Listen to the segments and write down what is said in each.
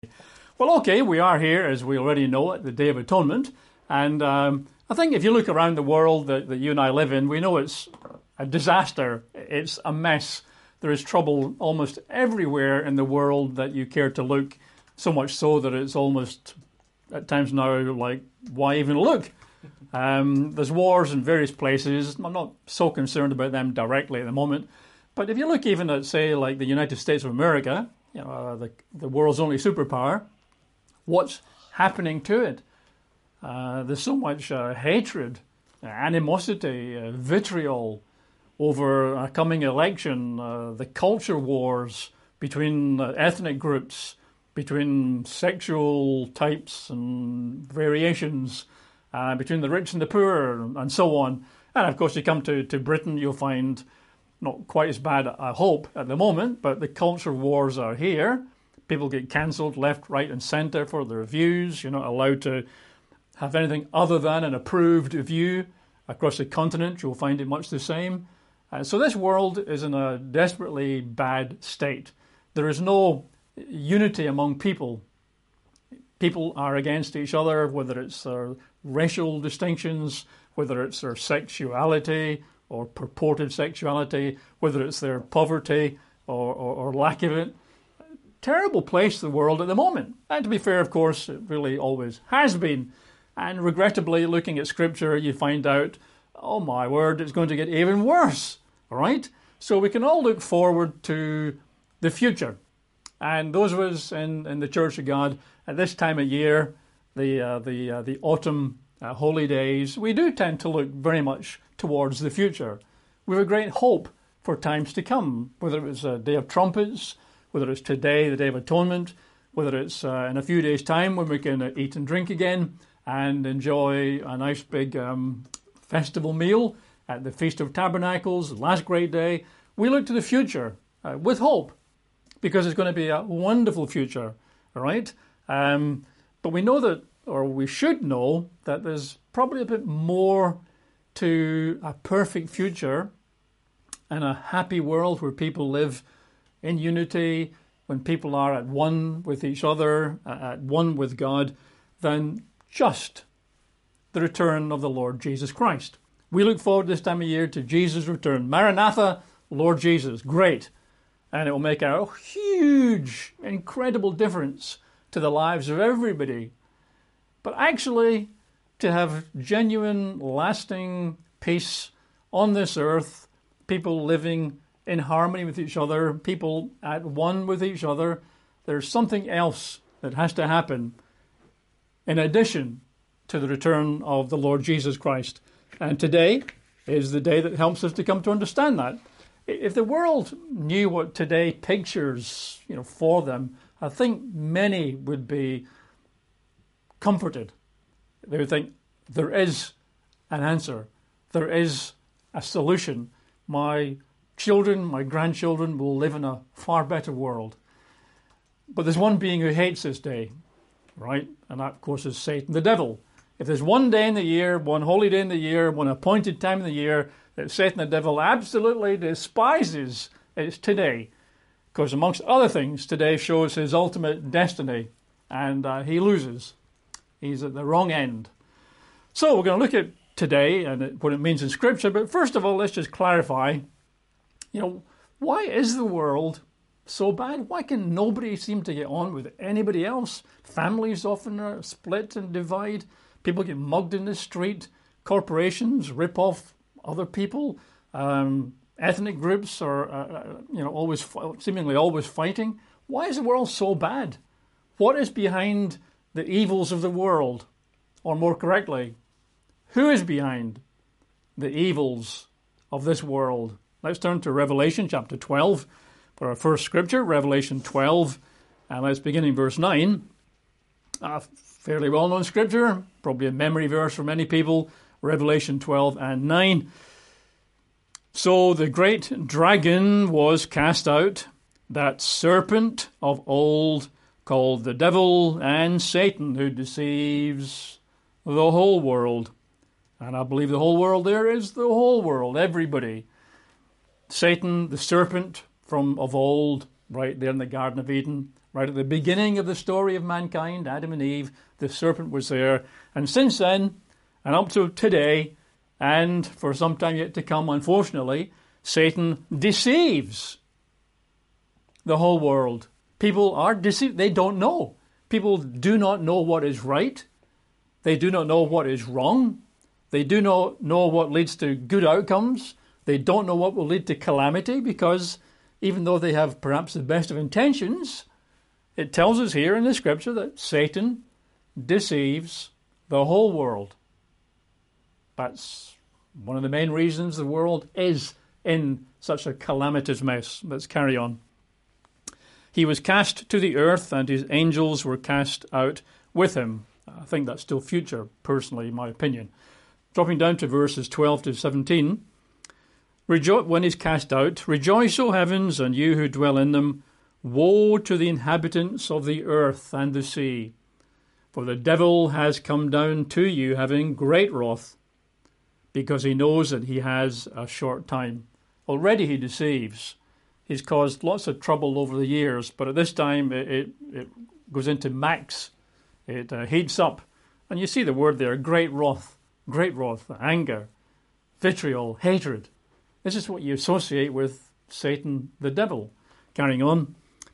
Well, okay, we are here, as we already know, at the Day of Atonement. And I think if you look around the world that you and I live in, we know it's a disaster. It's a mess. There is trouble almost everywhere in the world that you care to look, so much so that it's almost, at times now, like, why even look? There's wars in various places. I'm not so concerned about them directly at the moment. But if you look even at, say, like the United States of America, the world's only superpower, what's happening to it? There's so much hatred, animosity, vitriol over a coming election, the culture wars between ethnic groups, between sexual types and variations, between the rich and the poor, and so on. And of course, you come to Britain, you'll find not quite as bad, I hope, at the moment, but the culture wars are here. People get cancelled left, right, and centre for their views. You're not allowed to have anything other than an approved view. Across the continent, you'll find it much the same. So this world is in a desperately bad state. There is no unity among people. People are against each other, whether it's their racial distinctions, whether it's their sexuality or purported sexuality, whether it's their poverty or lack of it. Terrible place, the world at the moment. And to be fair, of course, it really always has been. And regrettably, looking at Scripture, you find out, oh my word, it's going to get even worse. All right? So we can all look forward to the future. And those of us in the Church of God, at this time of year, the autumn holy days, we do tend to look very much towards the future. We have a great hope for times to come, whether it was a Day of Trumpets, whether it's today, the Day of Atonement, whether it's in a few days' time when we can eat and drink again and enjoy a nice big festival meal at the Feast of Tabernacles, the last great day. We look to the future with hope, because it's going to be a wonderful future, all right? But we know that, or we should know, that there's probably a bit more to a perfect future and a happy world where people live in unity, when people are at one with each other, at one with God, than just the return of the Lord Jesus Christ. We look forward this time of year to Jesus' return. Maranatha, Lord Jesus, great. And it will make a huge, incredible difference to the lives of everybody. But actually, to have genuine, lasting peace on this earth, people living in harmony with each other, people at one with each other, there's something else that has to happen in addition to the return of the Lord Jesus Christ. And today is the day that helps us to come to understand that. If the world knew what today pictures, for them, I think many would be comforted. They would think, there is an answer. There is a solution. My children, my grandchildren will live in a far better world. But there's one being who hates this day, right? And that, of course, is Satan, the devil. If there's one day in the year, one holy day in the year, one appointed time in the year that Satan, the devil, absolutely despises, it's today. Because amongst other things, today shows his ultimate destiny, and he loses. He's at the wrong end. So we're going to look at today and what it means in Scripture, but first of all, let's just clarify, why is the world so bad? Why can nobody seem to get on with anybody else? Families often are split and divide. People get mugged in the street. Corporations rip off other people. Ethnic groups are, seemingly always fighting. Why is the world so bad? What is behind the evils of the world? Or more correctly, who is behind the evils of this world? Let's turn to Revelation chapter 12 for our first scripture, Revelation 12, and let's begin in verse 9. A fairly well-known scripture, probably a memory verse for many people, Revelation 12 and 9. So the great dragon was cast out, that serpent of old, called the devil and Satan, who deceives the whole world. And I believe the whole world there is the whole world, everybody. Satan, the serpent of old, right there in the Garden of Eden, Right at the beginning of the story of mankind, Adam and Eve, the serpent was there. And since then, and up to today, and for some time yet to come, unfortunately, Satan deceives the whole world. People are deceived. They don't know. People do not know what is right. They do not know what is wrong. They do not know what leads to good outcomes. They don't know what will lead to calamity, because even though they have perhaps the best of intentions, it tells us here in the scripture that Satan deceives the whole world. That's one of the main reasons the world is in such a calamitous mess. Let's carry on. He was cast to the earth, and his angels were cast out with him. I think that's still future, personally, in my opinion. Dropping down to verses 12 to 17. When he's cast out, rejoice, O heavens, and you who dwell in them. Woe to the inhabitants of the earth and the sea. For the devil has come down to you, having great wrath, because he knows that he has a short time. Already he deceives. He's caused lots of trouble over the years, but at this time it goes into max. It heats up. And you see the word there, great wrath, anger, vitriol, hatred. This is what you associate with Satan, the devil. Carrying on.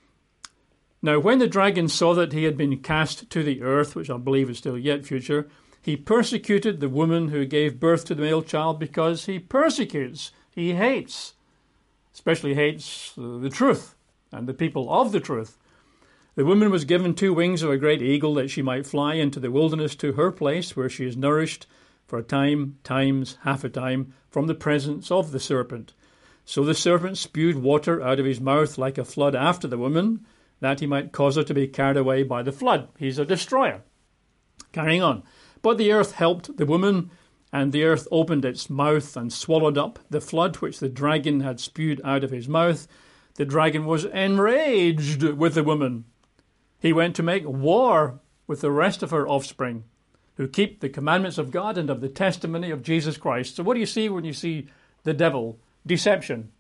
Now, when the dragon saw that he had been cast to the earth, which I believe is still yet future, he persecuted the woman who gave birth to the male child, because he persecutes, he hates, especially hates the truth and the people of the truth. The woman was given 2 wings of a great eagle, that she might fly into the wilderness to her place, where she is nourished for a time, times half a time, from the presence of the serpent. So the serpent spewed water out of his mouth like a flood after the woman, that he might cause her to be carried away by the flood. He's a destroyer. Carrying on. But the earth helped the woman, and the earth opened its mouth and swallowed up the flood which the dragon had spewed out of his mouth. The dragon was enraged with the woman. He went to make war with the rest of her offspring, who keep the commandments of God and of the testimony of Jesus Christ. So what do you see when you see the devil? Deception,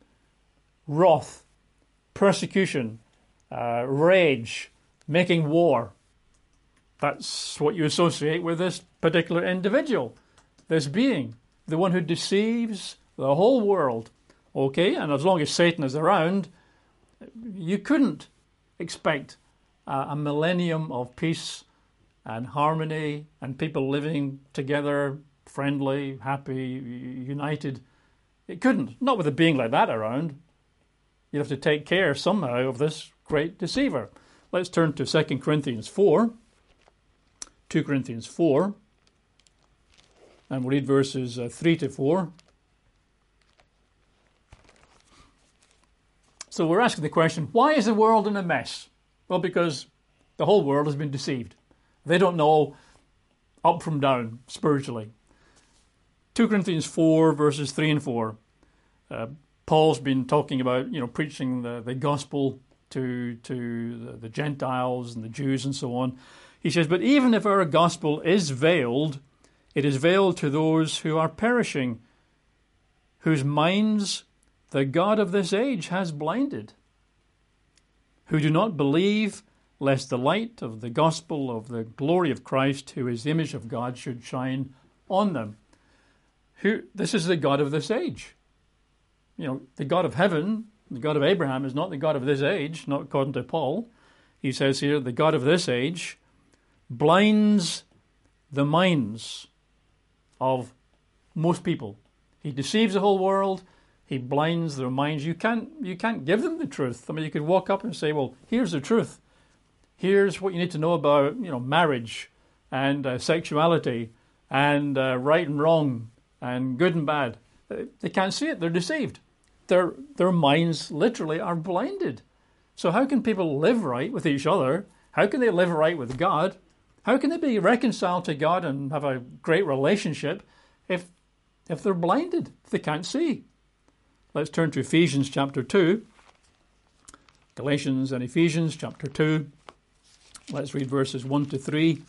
wrath, persecution, rage, making war. That's what you associate with this particular individual, this being, the one who deceives the whole world. Okay, and as long as Satan is around, you couldn't expect a millennium of peace and harmony and people living together, friendly, happy, united. It couldn't, not with a being like that around. You'd have to take care somehow of this great deceiver. Let's turn to 2 Corinthians 4. 2 Corinthians 4. And we'll read verses 3 to 4. So we're asking the question, why is the world in a mess? Well, because the whole world has been deceived. They don't know up from down spiritually. 2 Corinthians 4, verses 3 and 4. Paul's been talking about, preaching the gospel to the Gentiles and the Jews and so on. He says, but even if our gospel is veiled, it is veiled to those who are perishing, whose minds the God of this age has blinded, who do not believe, lest the light of the gospel of the glory of Christ, who is the image of God, should shine on them. This is the God of this age. The God of heaven, the God of Abraham, is not the God of this age, not according to Paul. He says here, the God of this age blinds the minds of most people. He deceives the whole world. He blinds their minds. You can't give them the truth. I mean, you could walk up and say, well, here's the truth. Here's what you need to know about, marriage and sexuality and right and wrong and good and bad. They can't see it. They're deceived. Their minds literally are blinded. So how can people live right with each other? How can they live right with God? How can they be reconciled to God and have a great relationship if they're blinded, if they can't see? Let's turn to Ephesians chapter 2. Galatians and Ephesians chapter 2. Let's read verses 1 to 3.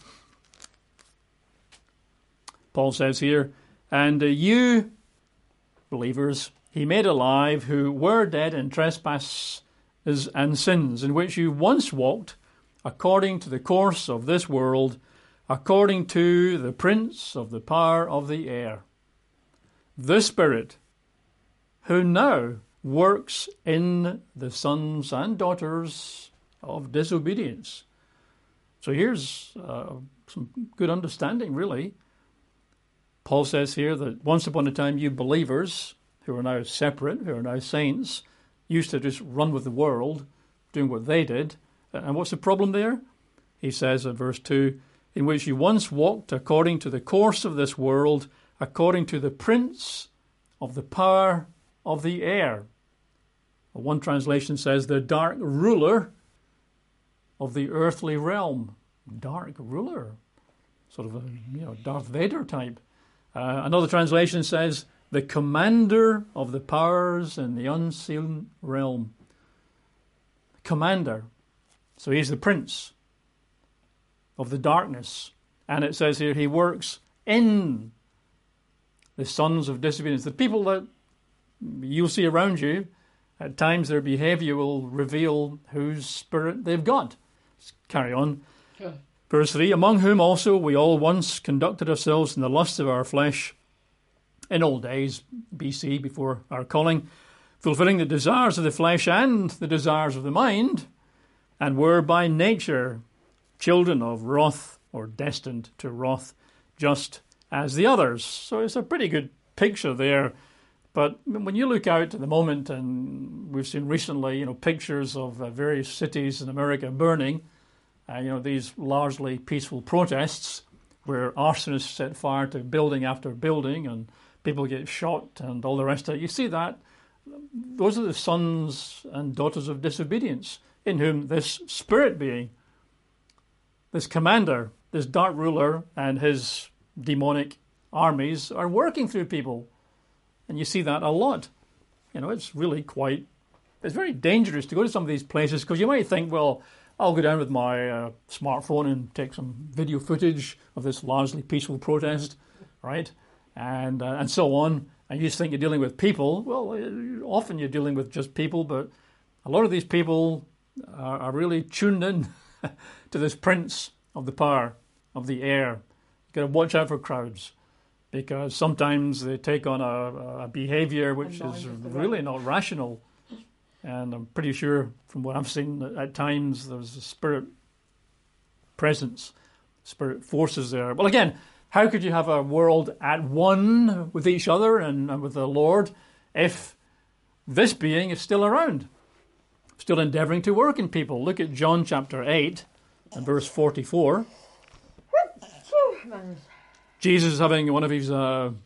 Paul says here, and you, believers, he made alive who were dead in trespasses and sins, in which you once walked according to the course of this world, according to the prince of the power of the air, the Spirit, who now works in the sons and daughters of disobedience. So here's some good understanding, really. Paul says here that once upon a time you believers, who are now separate, who are now saints, used to just run with the world, doing what they did. And what's the problem there? He says in verse 2, in which you once walked according to the course of this world, according to the prince of the power of the air. One translation says the dark ruler of the earthly realm. Dark ruler. Sort of a Darth Vader type. Another translation says the commander of the powers in the unseen realm. Commander. So he's the prince of the darkness. And it says here he works in the sons of disobedience. The people that you'll see around you, at times their behavior will reveal whose spirit they've got. Let's carry on. Okay. Verse 3, among whom also we all once conducted ourselves in the lust of our flesh in old days, BC, before our calling, fulfilling the desires of the flesh and the desires of the mind, and were by nature children of wrath, or destined to wrath, just as the others. So it's a pretty good picture there. But when you look out at the moment, and we've seen recently, pictures of various cities in America burning, these largely peaceful protests where arsonists set fire to building after building and people get shot and all the rest of it. You see that? Those are the sons and daughters of disobedience in whom this spirit being, this commander, this dark ruler and his demonic armies are working through people. And you see that a lot. It's really it's very dangerous to go to some of these places because you might think, well, I'll go down with my smartphone and take some video footage of this largely peaceful protest, right? And so on. And you just think you're dealing with people. Well, often you're dealing with just people, but a lot of these people are really tuned in to this prince of the power of the air. You've got to watch out for crowds because sometimes they take on a behavior which is really not rational. And I'm pretty sure from what I've seen at times there's a spirit presence, spirit forces there. Well, again, how could you have a world at one with each other and with the Lord if this being is still around, still endeavouring to work in people? Look at John chapter 8 and verse 44. Jesus is having one of his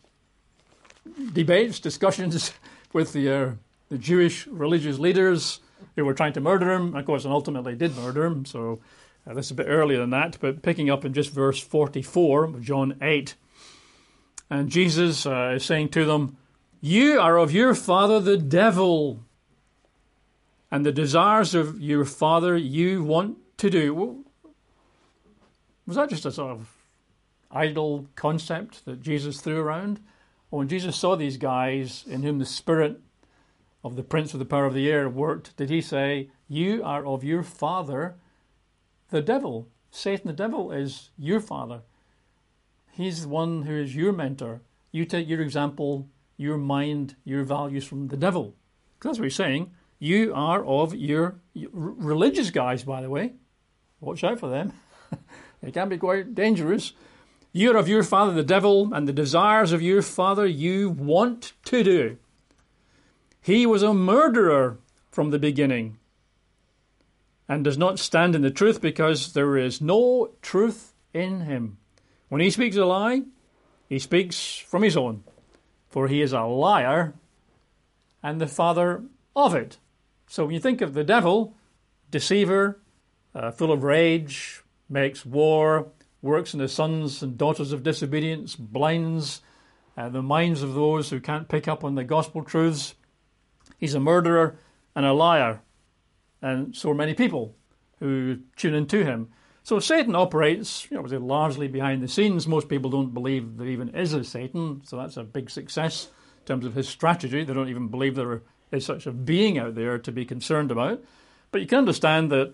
discussions with the Jewish religious leaders who were trying to murder him, of course, and ultimately did murder him. So this is a bit earlier than that, but picking up in just verse 44 of John 8. And Jesus is saying to them, you are of your father the devil, and the desires of your father you want to do. Well, was that just a sort of idle concept that Jesus threw around? Or when Jesus saw these guys in whom the spirit of the prince of the power of the air worked, did he say, you are of your father, the devil? Satan, the devil, is your father. He's the one who is your mentor. You take your example, your mind, your values from the devil. Because that's what he's saying. You are of your religious guys, by the way. Watch out for them. They can be quite dangerous. You are of your father, the devil, and the desires of your father you want to do. He was a murderer from the beginning and does not stand in the truth because there is no truth in him. When he speaks a lie, he speaks from his own, for he is a liar and the father of it. So when you think of the devil, deceiver, full of rage, makes war, works in the sons and daughters of disobedience, blinds the minds of those who can't pick up on the gospel truths. He's a murderer and a liar, and so are many people who tune into him. So Satan operates, largely behind the scenes. Most people don't believe there even is a Satan, so that's a big success in terms of his strategy. They don't even believe there is such a being out there to be concerned about. But you can understand that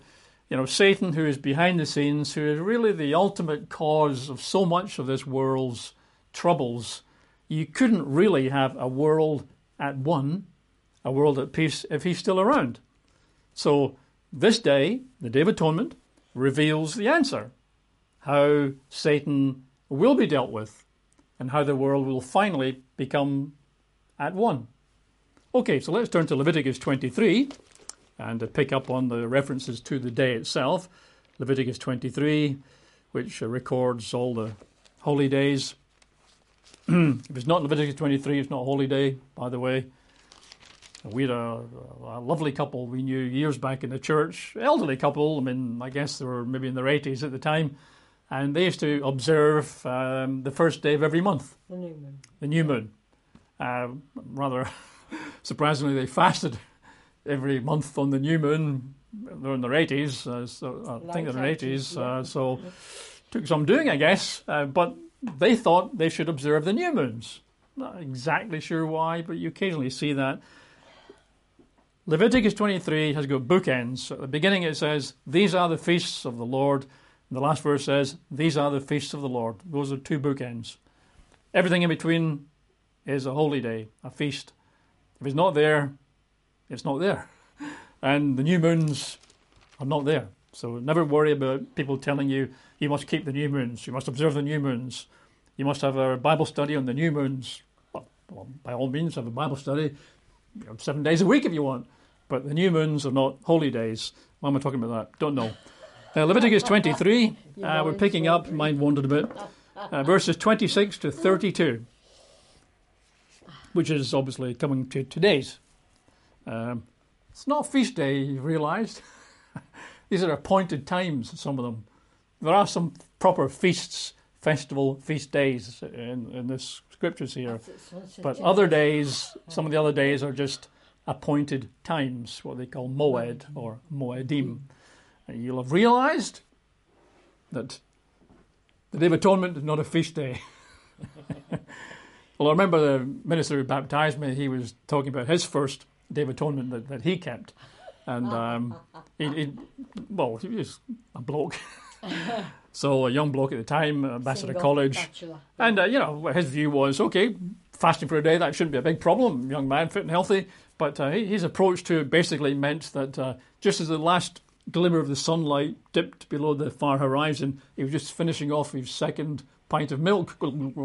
Satan, who is behind the scenes, who is really the ultimate cause of so much of this world's troubles. You couldn't really have a world at one, a world at peace, if he's still around. So this day, the Day of Atonement, reveals the answer, how Satan will be dealt with and how the world will finally become at one. Okay, so let's turn to Leviticus 23 and pick up on the references to the day itself. Leviticus 23, which records all the holy days. If it's not Leviticus 23, it's not a holy day, by the way. We had a lovely couple we knew years back in the church, elderly couple. I guess they were maybe in their 80s at the time. And they used to observe the first day of every month. The new moon. The new moon. Rather surprisingly, they fasted every month on the new moon. They're in their 80s, so I think they're in their 80s. So took some doing, I guess. But they thought they should observe the new moons. Not exactly sure why, but you occasionally see that. Leviticus 23 has got bookends. At the beginning it says, "These are the feasts of the Lord." And the last verse says, "These are the feasts of the Lord." Those are two bookends. Everything in between is a holy day, a feast. If it's not there, it's not there. And the new moons are not there. So never worry about people telling you, you must keep the new moons, you must observe the new moons, you must have a Bible study on the new moons. Well, by all means, have a Bible study 7 days a week if you want. But the new moons are not holy days. Why am I talking about that? Don't know. Leviticus 23, we're picking up, mind wandered a bit, verses 26 to 32, which is obviously coming to today's. It's not a feast day, you've realised. These are appointed times, some of them. There are some proper feasts, festival feast days in the scriptures here. But other days, some of the other days are just appointed times, what they call moed or moedim. And you'll have realised that the Day of Atonement is not a feast day. Well, I remember the minister who baptised me, he was talking about his first Day of Atonement that he kept. And he was a bloke. So a young bloke at the time, ambassador of college. Bachelor. And, his view was, okay, fasting for a day, that shouldn't be a big problem. Young man, fit and healthy. But his approach to it basically meant that just as the last glimmer of the sunlight dipped below the far horizon, he was just finishing off his second pint of milk.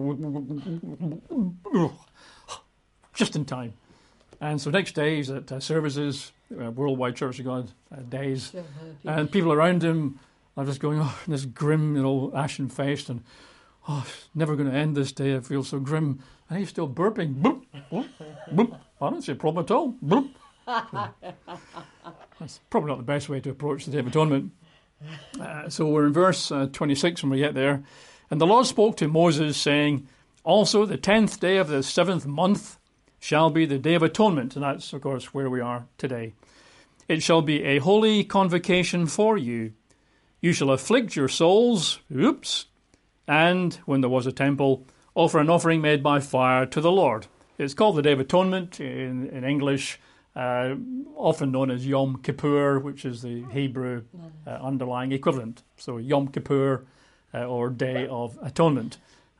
Just in time. And so next day he's at services, Worldwide Church of God days. And people around him are just going, this grim, ashen faced, and never going to end this day. I feel so grim. And he's still burping. Boop, boop, boop. I don't see a problem at all. Boop. That's probably not the best way to approach the Day of Atonement. So we're in verse 26 when we get there. And the Lord spoke to Moses, saying, "Also the 10th day of the 7th month shall be the Day of Atonement." And that's, of course, where we are today. "It shall be a holy convocation for you. You shall afflict your souls." And when there was a temple, offer an offering made by fire to the Lord. It's called the Day of Atonement in English, often known as Yom Kippur, which is the Hebrew underlying equivalent. So Yom Kippur or Day of Atonement.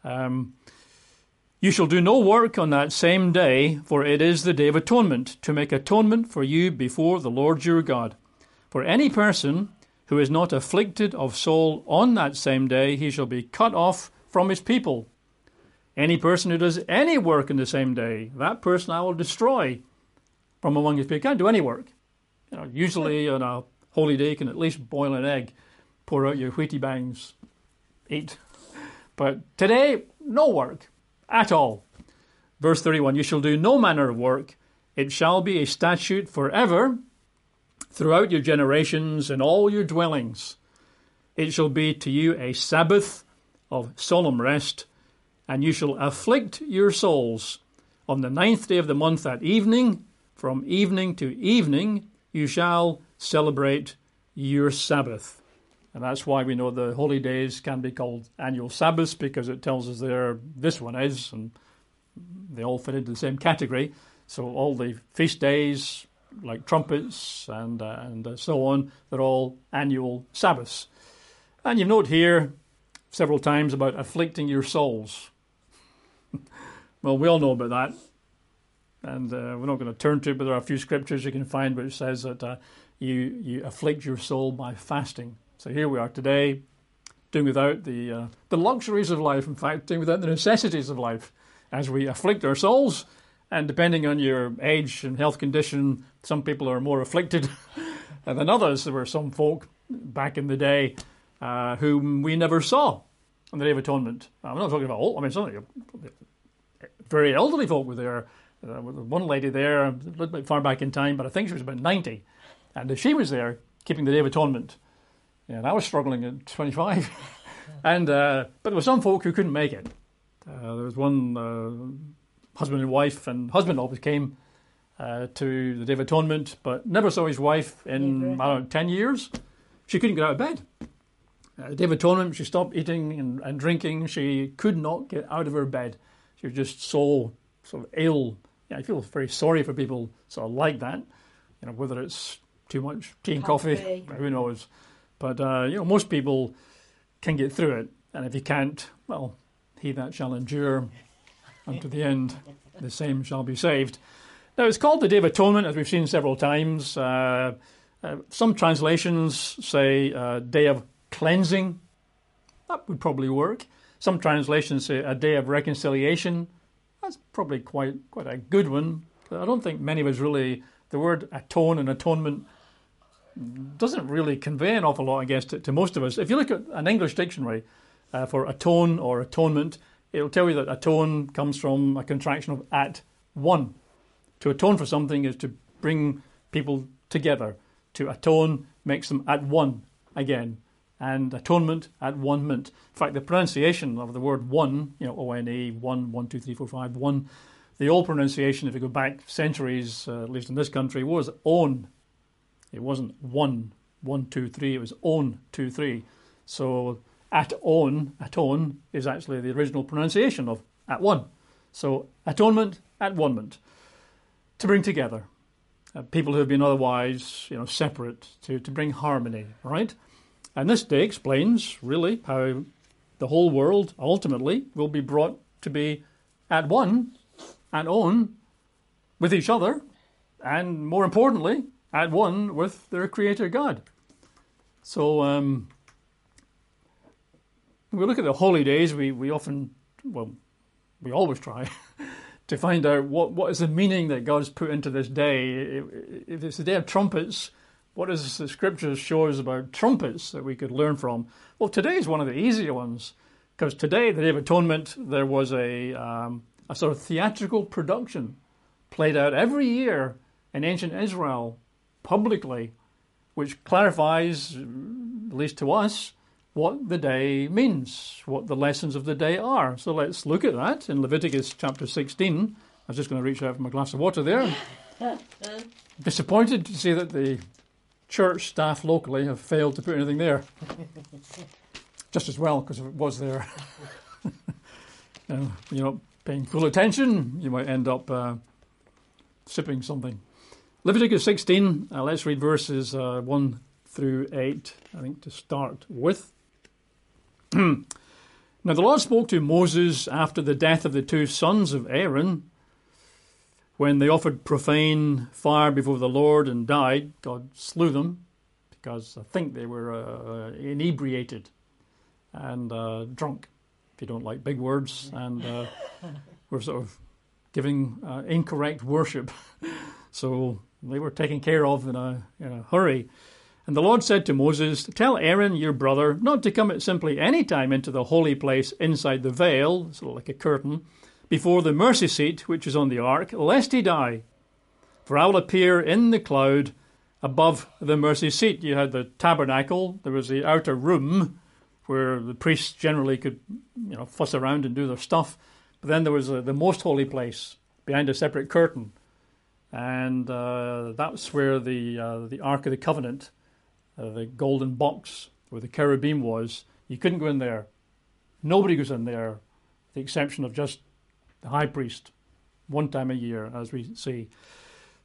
"You shall do no work on that same day, for it is the Day of Atonement, to make atonement for you before the Lord your God. For any person who is not afflicted of soul on that same day, he shall be cut off from his people. Any person who does any work in the same day, that person I will destroy from among his people." You can't do any work. Usually on a holy day you can at least boil an egg, pour out your wheatie bangs, eat. But today, no work at all. Verse 31, "You shall do no manner of work. It shall be a statute forever throughout your generations in all your dwellings. It shall be to you a Sabbath of solemn rest, and you shall afflict your souls. On the 9th day of the month at evening, from evening to evening, you shall celebrate your Sabbath." And that's why we know the holy days can be called annual Sabbaths, because it tells us there this one is, and they all fit into the same category. So all the feast days, like trumpets and so on. They're all annual Sabbaths. And you note here several times about afflicting your souls. Well, we all know about that. And we're not going to turn to it, but there are a few scriptures you can find which says that you afflict your soul by fasting. So here we are today, doing without the luxuries of life, in fact, doing without the necessities of life, as we afflict our souls. And depending on your age and health condition, some people are more afflicted than others. There were some folk back in the day whom we never saw on the Day of Atonement. I'm not talking about old, I mean, some very elderly folk were there. One lady there, a little bit far back in time, but I think she was about 90. And she was there keeping the Day of Atonement. And I was struggling at 25. But there were some folk who couldn't make it. There was one husband and wife, and husband always came to the Day of Atonement, but never saw his wife in, I don't know, 10 years. She couldn't get out of bed. The Day of Atonement, she stopped eating and drinking. She could not get out of her bed. She was just so sort of ill. Yeah, I feel very sorry for people sort of like that. You know, whether it's too much tea and coffee, who knows. But, most people can get through it. And if you can't, well, he that shall endure unto the end, the same shall be saved. Now, it's called the Day of Atonement, as we've seen several times. Some translations say Day of Cleansing. That would probably work. Some translations say a Day of Reconciliation. That's probably quite a good one. But I don't think many of us really, the word atone and atonement doesn't really convey an awful lot, I guess, to most of us. If you look at an English dictionary for atone or atonement, it'll tell you that atone comes from a contraction of at one. To atone for something is to bring people together. To atone makes them at one again. And atonement at one ment. In fact, the pronunciation of the word one, O-N-E, 1, 2, 3, 4, 5, 1, the old pronunciation, if you go back centuries, at least in this country, was own. It wasn't 1, 2, 3, it was own, 2, 3. So atone is actually the original pronunciation of at one. So atonement at one ment. To bring together people who have been otherwise, separate, to bring harmony, right? And this day explains, really, how the whole world ultimately will be brought to be at one and on with each other, and more importantly, at one with their Creator God. So when we look at the holy days, we often, we always try to find out what is the meaning that God's put into this day. If it's the Day of Trumpets, what does the Scriptures show us about trumpets that we could learn from? Well, today is one of the easier ones, because today, the Day of Atonement, there was a sort of theatrical production played out every year in ancient Israel publicly, which clarifies, at least to us, what the day means, what the lessons of the day are. So let's look at that in Leviticus chapter 16. I was just going to reach out for my glass of water there. Disappointed to see that the church staff locally have failed to put anything there. Just as well, because if it was there, you're not paying full attention, you might end up sipping something. Leviticus 16, let's read verses 1 through 8, I think, to start with. Now the Lord spoke to Moses after the death of the two sons of Aaron, when they offered profane fire before the Lord and died. God slew them because I think they were inebriated and drunk, if you don't like big words, and were sort of giving incorrect worship. So they were taken care of in a hurry. And the Lord said to Moses, "Tell Aaron, your brother, not to come at simply any time into the holy place inside the veil," sort of like a curtain, "before the mercy seat which is on the ark, lest he die. For I will appear in the cloud above the mercy seat." You had the tabernacle. There was the outer room where the priests generally could, fuss around and do their stuff. But then there was the most holy place behind a separate curtain. And that's where the Ark of the Covenant, the golden box where the cherubim was, you couldn't go in there. Nobody goes in there, with the exception of just the high priest, one time a year, as we see.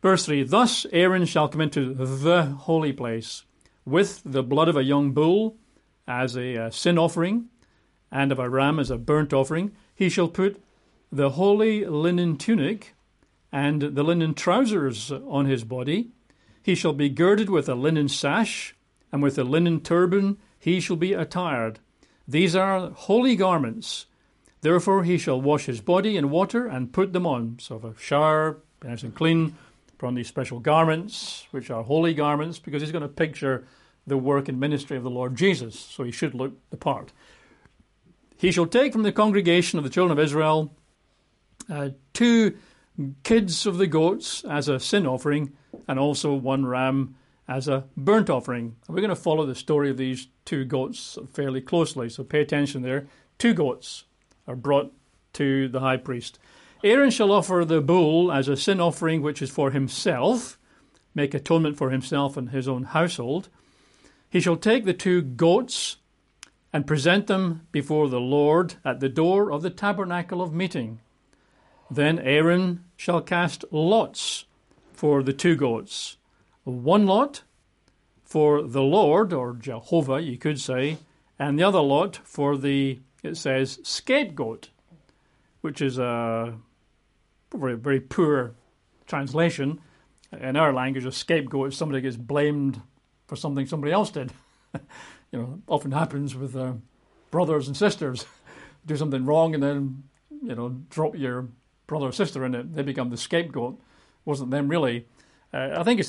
Verse 3, thus Aaron shall come into the holy place with the blood of a young bull as a sin offering and of a ram as a burnt offering. He shall put the holy linen tunic and the linen trousers on his body. He shall be girded with a linen sash, and with a linen turban he shall be attired. These are holy garments. Therefore he shall wash his body in water and put them on. So have a shower, be nice and clean, put on these special garments, which are holy garments, because he's going to picture the work and ministry of the Lord Jesus, so he should look the part. He shall take from the congregation of the children of Israel 2 kids of the goats as a sin offering, and also 1 ram as a burnt offering. And we're going to follow the story of these 2 goats fairly closely, so pay attention there. 2 goats are brought to the high priest. Aaron shall offer the bull as a sin offering, which is for himself, make atonement for himself and his own household. He shall take the 2 goats and present them before the Lord at the door of the tabernacle of meeting. Then Aaron shall cast lots for the 2 goats, 1 lot for the Lord, or Jehovah, you could say, and the other lot for the, it says, scapegoat, which is a very, very poor translation. In our language, a scapegoat is somebody gets blamed for something somebody else did. Often happens with brothers and sisters. Do something wrong and then, drop your brother or sister in it. They become the scapegoat. Wasn't them really. I think its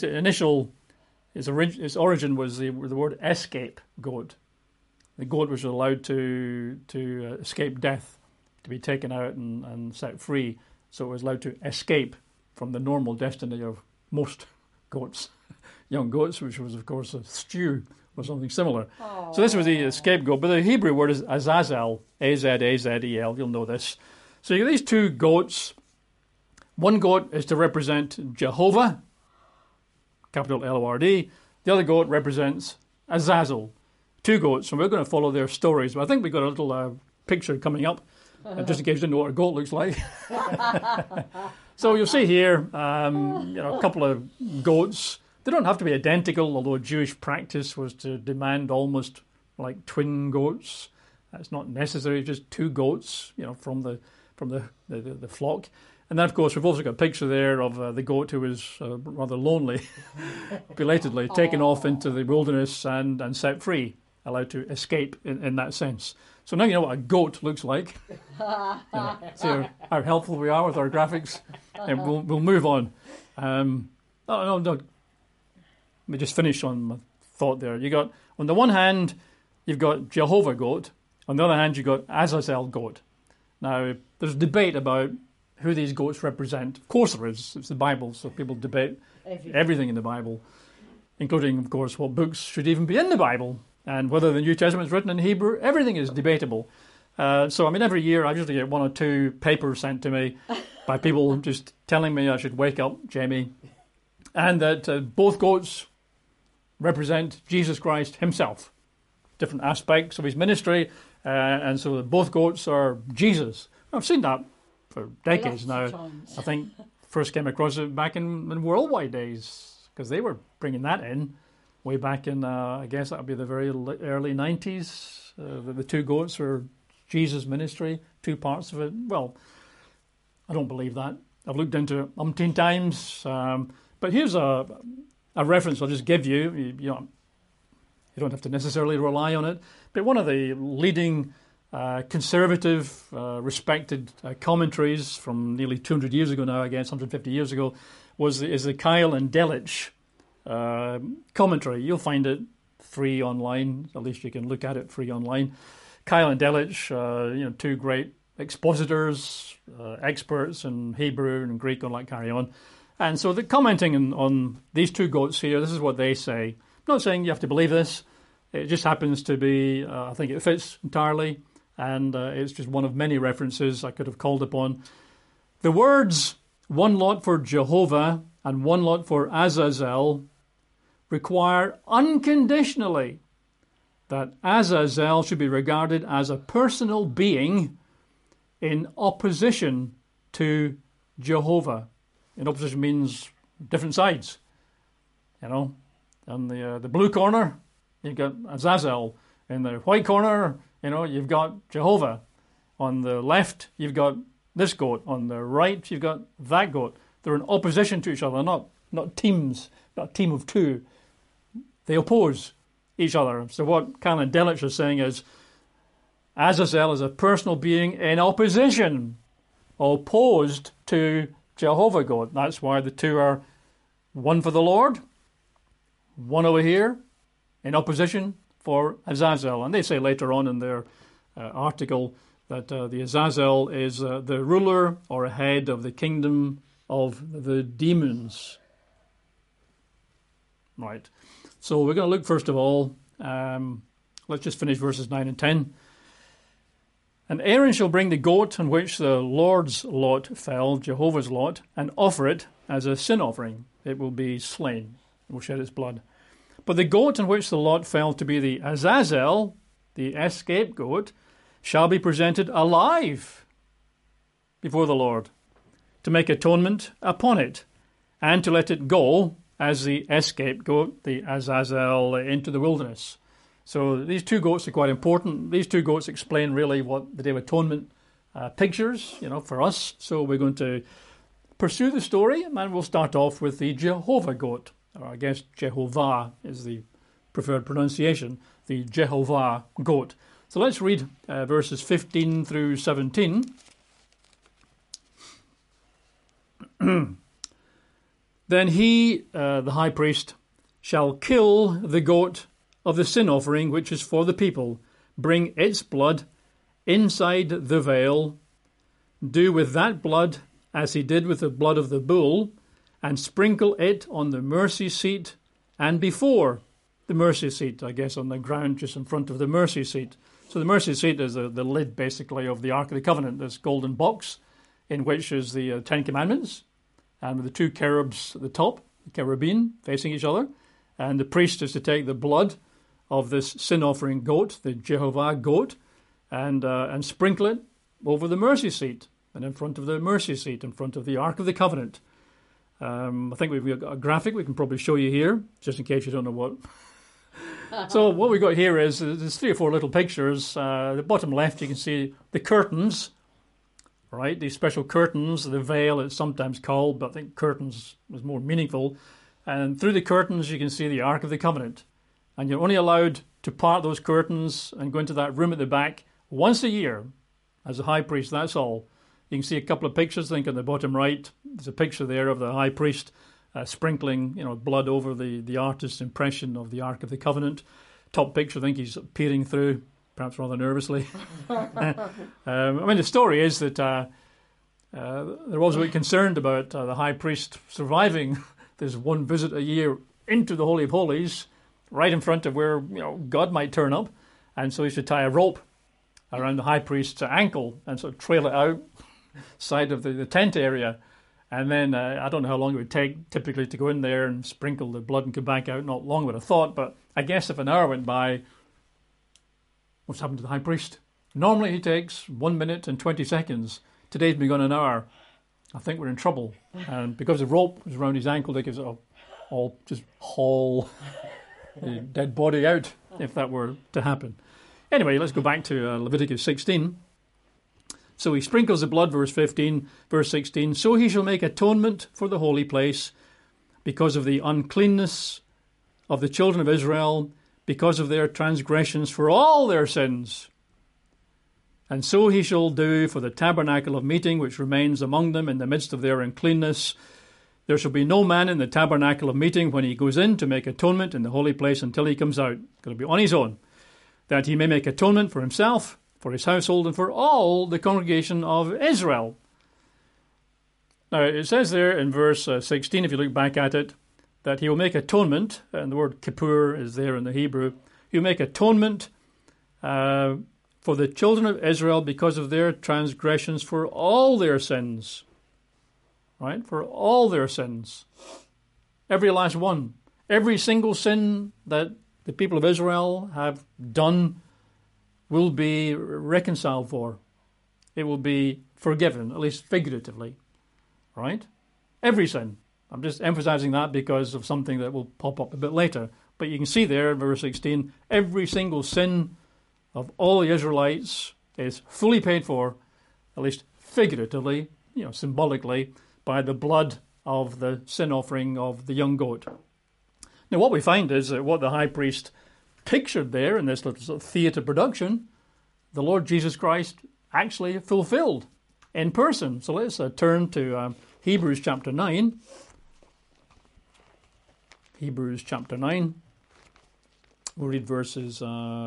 origin was the word escape goat. The goat was allowed to escape death, to be taken out and set free. So it was allowed to escape from the normal destiny of most goats, young goats, which was, of course, a stew or something similar. Aww. So this was the scapegoat. But the Hebrew word is Azazel, A-Z-A-Z-E-L. You'll know this. So you have these 2 goats. 1 goat is to represent Jehovah, capital L-O-R-D. The other goat represents Azazel. 2 goats, and we're going to follow their stories. But I think we've got a little picture coming up, just in case you didn't know what a goat looks like. So you'll see here, a couple of goats. They don't have to be identical, although Jewish practice was to demand almost like twin goats. That's not necessary, just 2 goats, from the flock. And then, of course, we've also got a picture there of the goat who was rather lonely, belatedly taken off into the wilderness and set free, allowed to escape in that sense. So now you know what a goat looks like. See how helpful we are with our graphics. And we'll move on. No. Let me just finish on my thought there. You got, on the one hand, you've got Jehovah goat. On the other hand, you've got Azazel goat. Now, there's debate about who these goats represent. Of course there is. It's the Bible, so people debate everything in the Bible, including, of course, what books should even be in the Bible, and whether the New Testament is written in Hebrew. Everything is debatable. Every year I usually get 1 or 2 papers sent to me by people just telling me I should wake up, Jamie, and that both goats represent Jesus Christ himself, different aspects of his ministry, and so both goats are Jesus. I've seen that for decades now. I think first came across it back in worldwide days, because they were bringing that in way back in, I guess that would be the very early 90s. The 2 goats were Jesus' ministry, 2 parts of it. Well, I don't believe that. I've looked into it umpteen times. But here's a reference I'll just give you. You don't have to necessarily rely on it. But one of the leading conservative, respected commentaries from nearly 200 years ago now, I guess, 150 years ago, is the Keil and Delitzsch commentary. You'll find it free online. At least you can look at it free online. Keil and Delitzsch, 2 great expositors, experts in Hebrew and Greek, and like carry on. And so they're commenting on these 2 goats here. This is what they say. I'm not saying you have to believe this. It just happens to be, I think it fits entirely. And it's just one of many references I could have called upon. The words 1 lot for Jehovah and 1 lot for Azazel require unconditionally that Azazel should be regarded as a personal being in opposition to Jehovah. In opposition means different sides. You know, on the blue corner, you've got Azazel. In the white corner, you know, you've got Jehovah. On the left, you've got this goat. On the right, you've got that goat. They're in opposition to each other, not teams, not a team of two. They oppose each other. So what Canon Delitzsch is saying is Azazel is a personal being in opposition, opposed to Jehovah God. That's why the two are one for the Lord, one over here, in opposition for Azazel. And they say later on in their article that the Azazel is the ruler or head of the kingdom of the demons. Right. So we're going to look first of all, let's just finish verses 9 and 10. And Aaron shall bring the goat on which the Lord's lot fell, Jehovah's lot, and offer it as a sin offering. It will be slain. It will shed its blood. But the goat on which the lot fell to be the Azazel, the escape goat, shall be presented alive before the Lord, to make atonement upon it, and to let it go as the escape goat, the Azazel, into the wilderness. So these two goats are quite important. These two goats explain really what the Day of Atonement pictures, you know, for us. So we're going to pursue the story, and we'll start off with the Jehovah goat. Or I guess Jehovah is the preferred pronunciation, the Jehovah goat. So let's read verses 15 through 17. Then he, the high priest, shall kill the goat of the sin offering which is for the people, bring its blood inside the veil, do with that blood as he did with the blood of the bull, and sprinkle it on the mercy seat and before the mercy seat, I guess on the ground just in front of the mercy seat. So the mercy seat is the lid basically of the Ark of the Covenant, this golden box in which is the Ten Commandments, and with the two cherubs at the top, the cherubim facing each other, and the priest is to take the blood of this sin offering goat, the Jehovah goat, and sprinkle it over the mercy seat and in front of the mercy seat, in front of the Ark of the Covenant. I think we've got a graphic we can probably show you here, just in case you don't know what. So what we've got here is there's 3 or 4 little pictures. The bottom left you can see the curtains, right? These special curtains, the veil it's sometimes called, but I think curtains was more meaningful. And through the curtains you can see the Ark of the Covenant. And you're only allowed to part those curtains and go into that room at the back once a year as a high priest, that's all. You can see a couple of pictures, I think, on the bottom right. There's a picture there of the high priest sprinkling, blood over the artist's impression of the Ark of the Covenant. Top picture, I think he's peering through, perhaps rather nervously. The story is that they're always a bit concerned about the high priest surviving this one visit a year into the Holy of Holies, right in front of where God might turn up, and so he should tie a rope around the high priest's ankle and sort of trail it out side of the tent area, and then I don't know how long it would take typically to go in there and sprinkle the blood and come back out. Not long would have thought, but I guess if an hour went by, what's happened to the high priest? Normally he takes 1 minute and 20 seconds. Today's been gone an hour. I think we're in trouble, and because the rope was around his ankle, they could all just haul the dead body out if that were to happen. Anyway, let's go back to Leviticus 16. So he sprinkles the blood, verse 15, verse 16. So he shall make atonement for the holy place because of the uncleanness of the children of Israel, because of their transgressions for all their sins. And so he shall do for the tabernacle of meeting, which remains among them in the midst of their uncleanness. There shall be no man in the tabernacle of meeting when he goes in to make atonement in the holy place until he comes out. Going to be on his own, that he may make atonement for himself, for his household, and for all the congregation of Israel. Now, it says there in verse 16, if you look back at it, that he will make atonement, and the word kippur is there in the Hebrew. He will make atonement for the children of Israel because of their transgressions for all their sins. Right? For all their sins. Every last one. Every single sin that the people of Israel have done will be reconciled for. It will be forgiven, at least figuratively. Right? Every sin. I'm just emphasizing that because of something that will pop up a bit later. But you can see there in verse 16, every single sin of all the Israelites is fully paid for, at least figuratively, symbolically, by the blood of the sin offering of the young goat. Now what we find is that what the high priest pictured there in this little sort of theatre production, the Lord Jesus Christ actually fulfilled in person. So let's turn to Hebrews chapter 9. Hebrews chapter 9. We'll read verses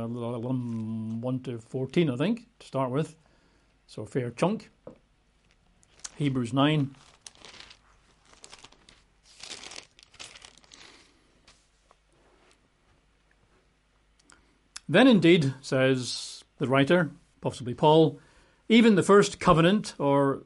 1 to 14, I think, to start with. So a fair chunk. Hebrews 9. Then indeed, says the writer, possibly Paul, even the first covenant, or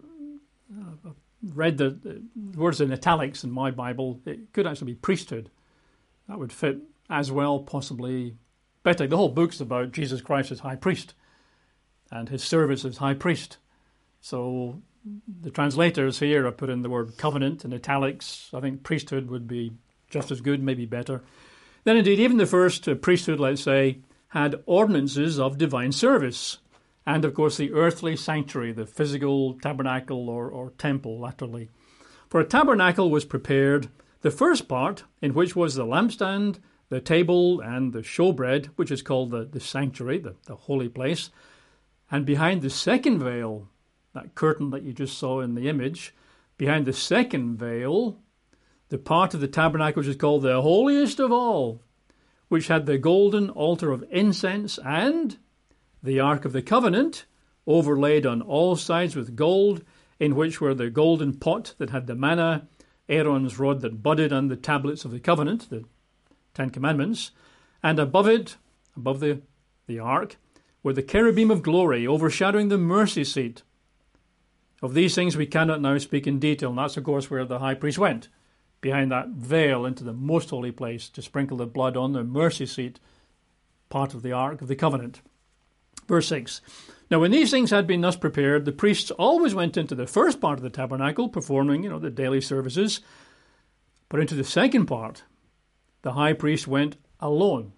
read the words in italics in my Bible, it could actually be priesthood. That would fit as well, possibly better. The whole book's about Jesus Christ as high priest and his service as high priest. So the translators here have put in the word covenant in italics. I think priesthood would be just as good, maybe better. Then indeed, even the first priesthood, let's say, had ordinances of divine service. And of course the earthly sanctuary, the physical tabernacle or temple, laterally. For a tabernacle was prepared, the first part, in which was the lampstand, the table, and the showbread, which is called the sanctuary, the holy place. And behind the second veil, that curtain that you just saw in the image, behind the second veil, the part of the tabernacle which is called the holiest of all, which had the golden altar of incense and the Ark of the Covenant, overlaid on all sides with gold, in which were the golden pot that had the manna, Aaron's rod that budded, and the tablets of the covenant, the Ten Commandments, and above it, above the ark, were the cherubim of glory overshadowing the mercy seat. Of these things we cannot now speak in detail, and that's of course where the high priest went, behind that veil into the most holy place to sprinkle the blood on the mercy seat, part of the Ark of the Covenant. Verse 6. Now when these things had been thus prepared, the priests always went into the first part of the tabernacle, performing, the daily services. But into the second part, the high priest went alone,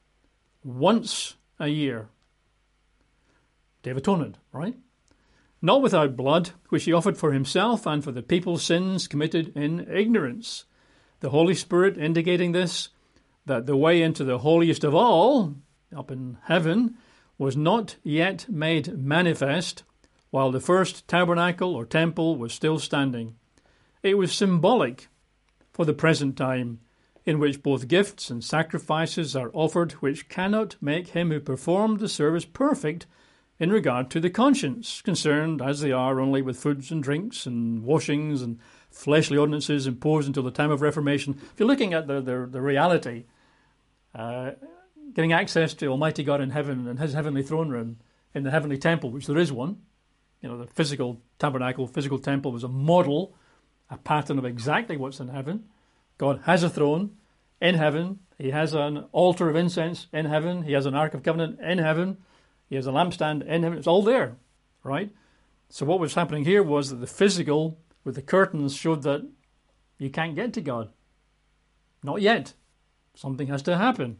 once a year. Day of Atonement, right? Not without blood, which he offered for himself and for the people's sins committed in ignorance. The Holy Spirit indicating this, that the way into the holiest of all, up in heaven, was not yet made manifest, while the first tabernacle or temple was still standing. It was symbolic for the present time, in which both gifts and sacrifices are offered, which cannot make him who performed the service perfect in regard to the conscience, concerned as they are only with foods and drinks and washings and fleshly ordinances imposed until the time of Reformation. If you're looking at the reality, getting access to Almighty God in heaven and his heavenly throne room in the heavenly temple, which there is one, the physical tabernacle, physical temple was a model, a pattern of exactly what's in heaven. God has a throne in heaven. He has an altar of incense in heaven. He has an Ark of Covenant in heaven. He has a lampstand in heaven. It's all there, right? So what was happening here was that the physical with the curtains showed that you can't get to God. Not yet. Something has to happen.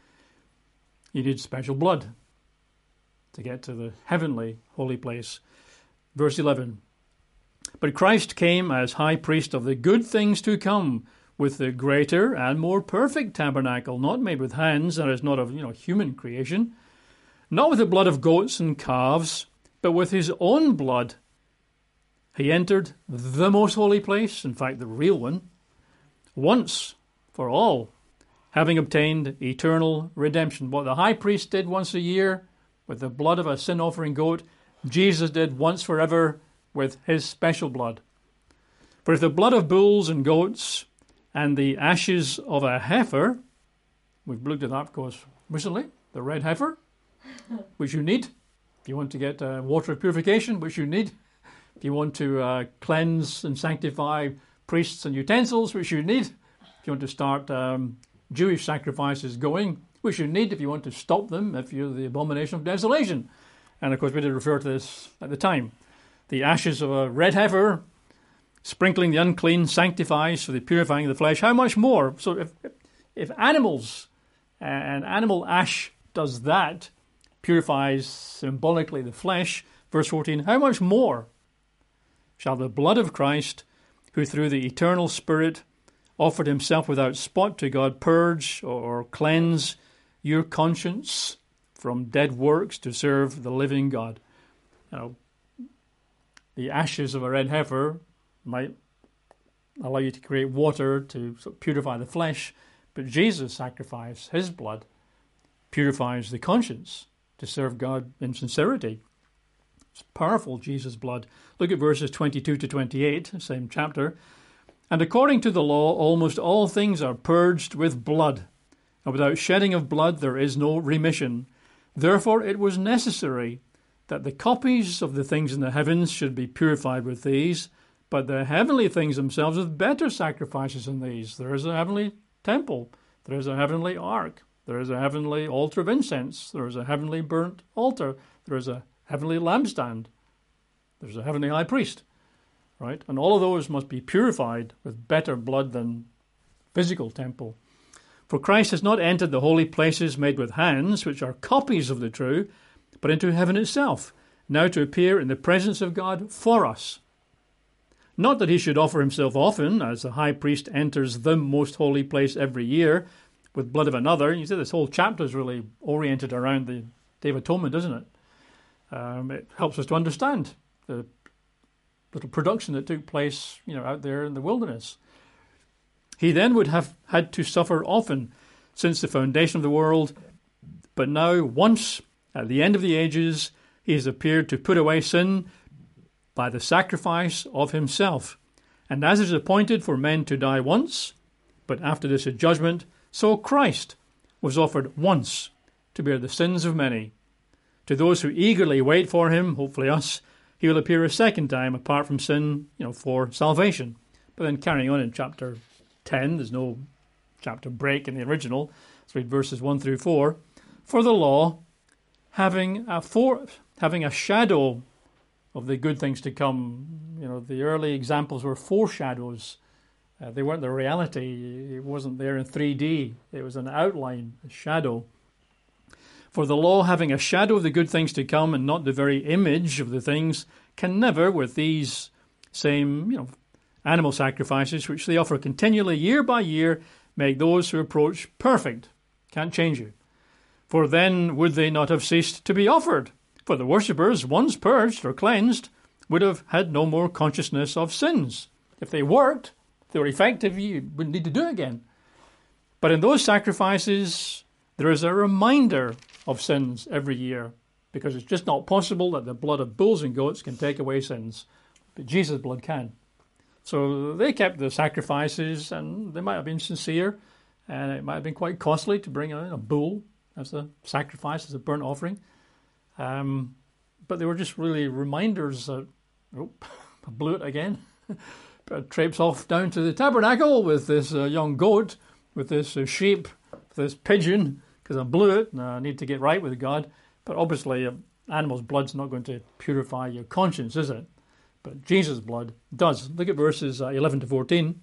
You need special blood to get to the heavenly holy place. Verse 11. But Christ came as high priest of the good things to come, with the greater and more perfect tabernacle, not made with hands, that is not of human creation, not with the blood of goats and calves, but with his own blood. He entered the most holy place, in fact the real one, once for all, having obtained eternal redemption. What the high priest did once a year with the blood of a sin-offering goat, Jesus did once forever with his special blood. For if the blood of bulls and goats and the ashes of a heifer, we've looked at that, of course, recently, the red heifer, which you need if you want to get water purification, which you need if you want to cleanse and sanctify priests and utensils, which you need if you want to start Jewish sacrifices going, which you need if you want to stop them, if you're the abomination of desolation. And of course we did refer to this at the time. The ashes of a red heifer Sprinkling the unclean sanctifies for the purifying of the flesh. How much more? So if animals and animal ash does that, purifies symbolically the flesh, verse 14, how much more shall the blood of Christ, who through the eternal Spirit offered himself without spot to God, purge or cleanse your conscience from dead works to serve the living God? Now, the ashes of a red heifer might allow you to create water to sort of purify the flesh, but Jesus' sacrifice, his blood, purifies the conscience to serve God in sincerity. It's powerful, Jesus' blood. Look at verses 22 to 28, same chapter. And according to the law, almost all things are purged with blood, and without shedding of blood there is no remission. Therefore it was necessary that the copies of the things in the heavens should be purified with these, but the heavenly things themselves with better sacrifices than these. There is a heavenly temple. There is a heavenly ark. There is a heavenly altar of incense. There is a heavenly burnt altar. There is a heavenly lampstand. There's a heavenly high priest, right? And all of those must be purified with better blood than physical temple. For Christ has not entered the holy places made with hands, which are copies of the true, but into heaven itself, now to appear in the presence of God for us. Not that he should offer himself often, as the high priest enters the most holy place every year with blood of another. You see, this whole chapter is really oriented around the Day of Atonement, isn't it? It helps us to understand the little production that took place, out there in the wilderness. He then would have had to suffer often since the foundation of the world, but now, once at the end of the ages, he has appeared to put away sin by the sacrifice of himself. And as it is appointed for men to die once, but after this a judgment, so Christ was offered once to bear the sins of many. To those who eagerly wait for him, hopefully us, he will appear a second time apart from sin, for salvation. But then carrying on in chapter 10, there's no chapter break in the original. Let's read verses 1 through 4. For the law, having a shadow of the good things to come, the early examples were foreshadows. They weren't the reality. It wasn't there in 3D. It was an outline, a shadow. For the law, having a shadow of the good things to come and not the very image of the things, can never, with these same, animal sacrifices, which they offer continually year by year, make those who approach perfect. Can't change you. For then would they not have ceased to be offered? For the worshippers, once purged or cleansed, would have had no more consciousness of sins. If they worked, if they were effective, you wouldn't need to do it again. But in those sacrifices, there is a reminder of sins every year, because it's just not possible that the blood of bulls and goats can take away sins. But Jesus' blood can. So they kept the sacrifices, and they might have been sincere, and it might have been quite costly to bring a bull as a sacrifice, as a burnt offering. But they were just really reminders that, I blew it again. But traipse off down to the tabernacle with this young goat, with this sheep, with this pigeon, because I blew it and I need to get right with God. But obviously, animal's blood's not going to purify your conscience, is it? But Jesus' blood does. Look at verses 11 to 14.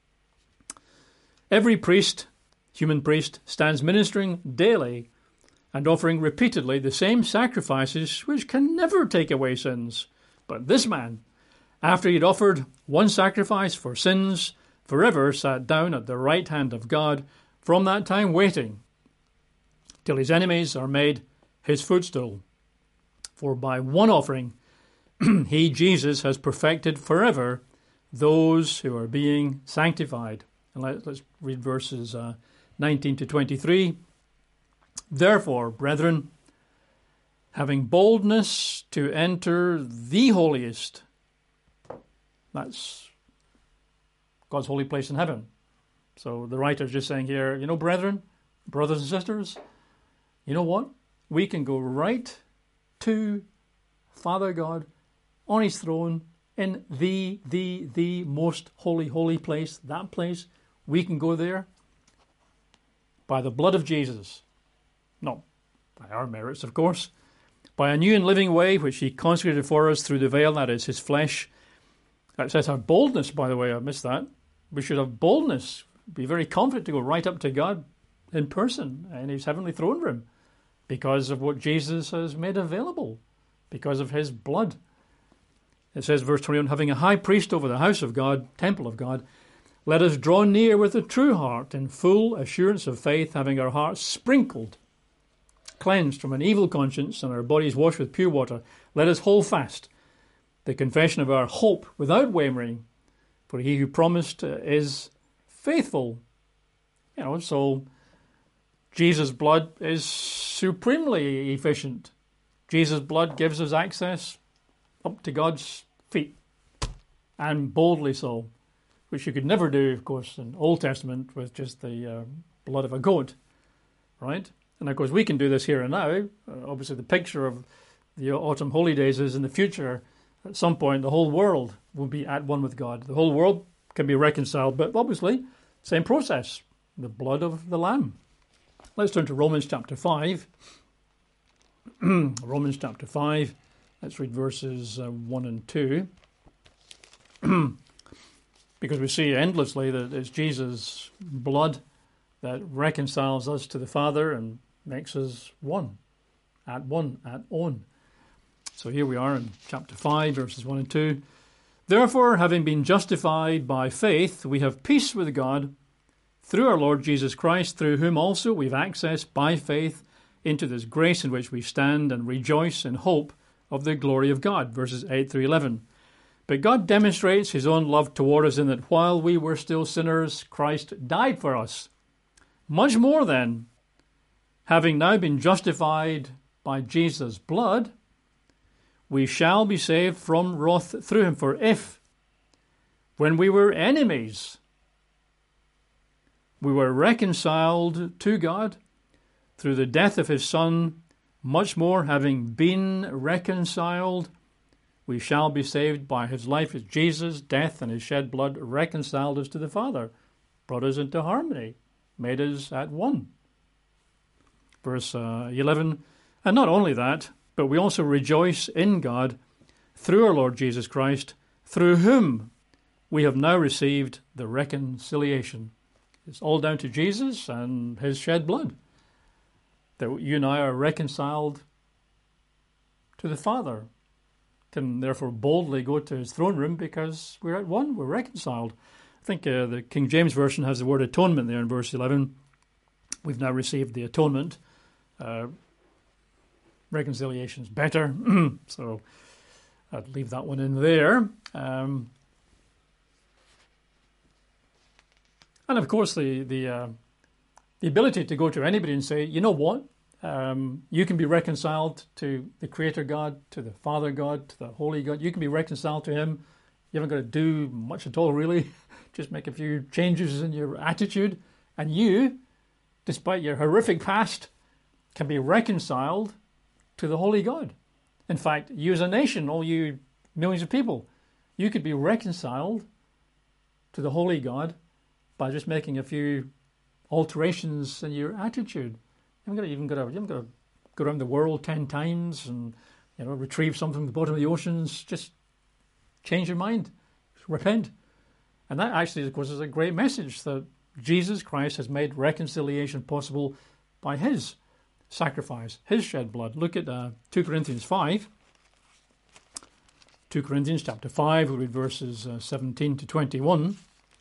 Every priest, human priest, stands ministering daily and offering repeatedly the same sacrifices which can never take away sins. But this man, after he had offered one sacrifice for sins, forever sat down at the right hand of God, from that time waiting, till his enemies are made his footstool. For by one offering he, Jesus, has perfected forever those who are being sanctified. And let's read verses 19 to 23. Therefore, brethren, having boldness to enter the holiest, that's God's holy place in heaven. So the writer's just saying here, brethren, brothers and sisters, you know what? We can go right to Father God on his throne in the most holy place, that place. We can go there by the blood of Jesus. Not by our merits, of course. By a new and living way which he consecrated for us through the veil, that is his flesh. It says our boldness, by the way, I missed that. We should have boldness, be very confident to go right up to God in person in his heavenly throne room because of what Jesus has made available, because of his blood. It says, verse 21, having a high priest over the house of God, temple of God, let us draw near with a true heart in full assurance of faith, having our hearts sprinkled, cleansed from an evil conscience, and our bodies washed with pure water. Let us hold fast the confession of our hope without wavering, for he who promised is faithful. So Jesus' blood is supremely efficient. Jesus' blood gives us access up to God's feet, and boldly so, which you could never do, of course, in Old Testament with just the blood of a goat, right? And of course, we can do this here and now. Obviously, the picture of the autumn holy days is in the future. At some point, the whole world will be at one with God. The whole world can be reconciled, but obviously, same process, the blood of the Lamb. Let's turn to Romans chapter 5. Romans chapter 5. Let's read verses 1 and 2. Because we see endlessly that it's Jesus' blood that reconciles us to the Father and makes us one, at one. So here we are in chapter 5, verses 1 and 2. Therefore, having been justified by faith, we have peace with God through our Lord Jesus Christ, through whom also we've access by faith into this grace in which we stand and rejoice in hope of the glory of God. Verses 8 through 11. But God demonstrates his own love toward us in that while we were still sinners, Christ died for us. Much more then, having now been justified by Jesus' blood, we shall be saved from wrath through him. For if, when we were enemies, we were reconciled to God through the death of his Son, much more, having been reconciled, we shall be saved by his life. As Jesus' death and his shed blood reconciled us to the Father, brought us into harmony, made us at one. Verse 11, and not only that, but we also rejoice in God through our Lord Jesus Christ, through whom we have now received the reconciliation. It's all down to Jesus and his shed blood, that you and I are reconciled to the Father, can therefore boldly go to his throne room because we're at one, we're reconciled. I think the King James Version has the word atonement there in verse 11. We've now received the atonement. Reconciliation's better, so I'd leave that one in there. And of course, the ability to go to anybody and say, you know what? You can be reconciled to the Creator God, to the Father God, to the Holy God. You can be reconciled to him. You haven't got to do much at all, really. Just make a few changes in your attitude. And you, despite your horrific past, can be reconciled to the Holy God. In fact, you as a nation, all you millions of people, you could be reconciled to the Holy God by just making a few alterations in your attitude. You haven't got to go around the world 10 times and retrieve something from the bottom of the oceans. Just change your mind, repent, and that actually, of course, is a great message that Jesus Christ has made reconciliation possible by his sacrifice, his shed blood. Look at 2 Corinthians 5. 2 Corinthians chapter 5, we'll read verses 17 to 21.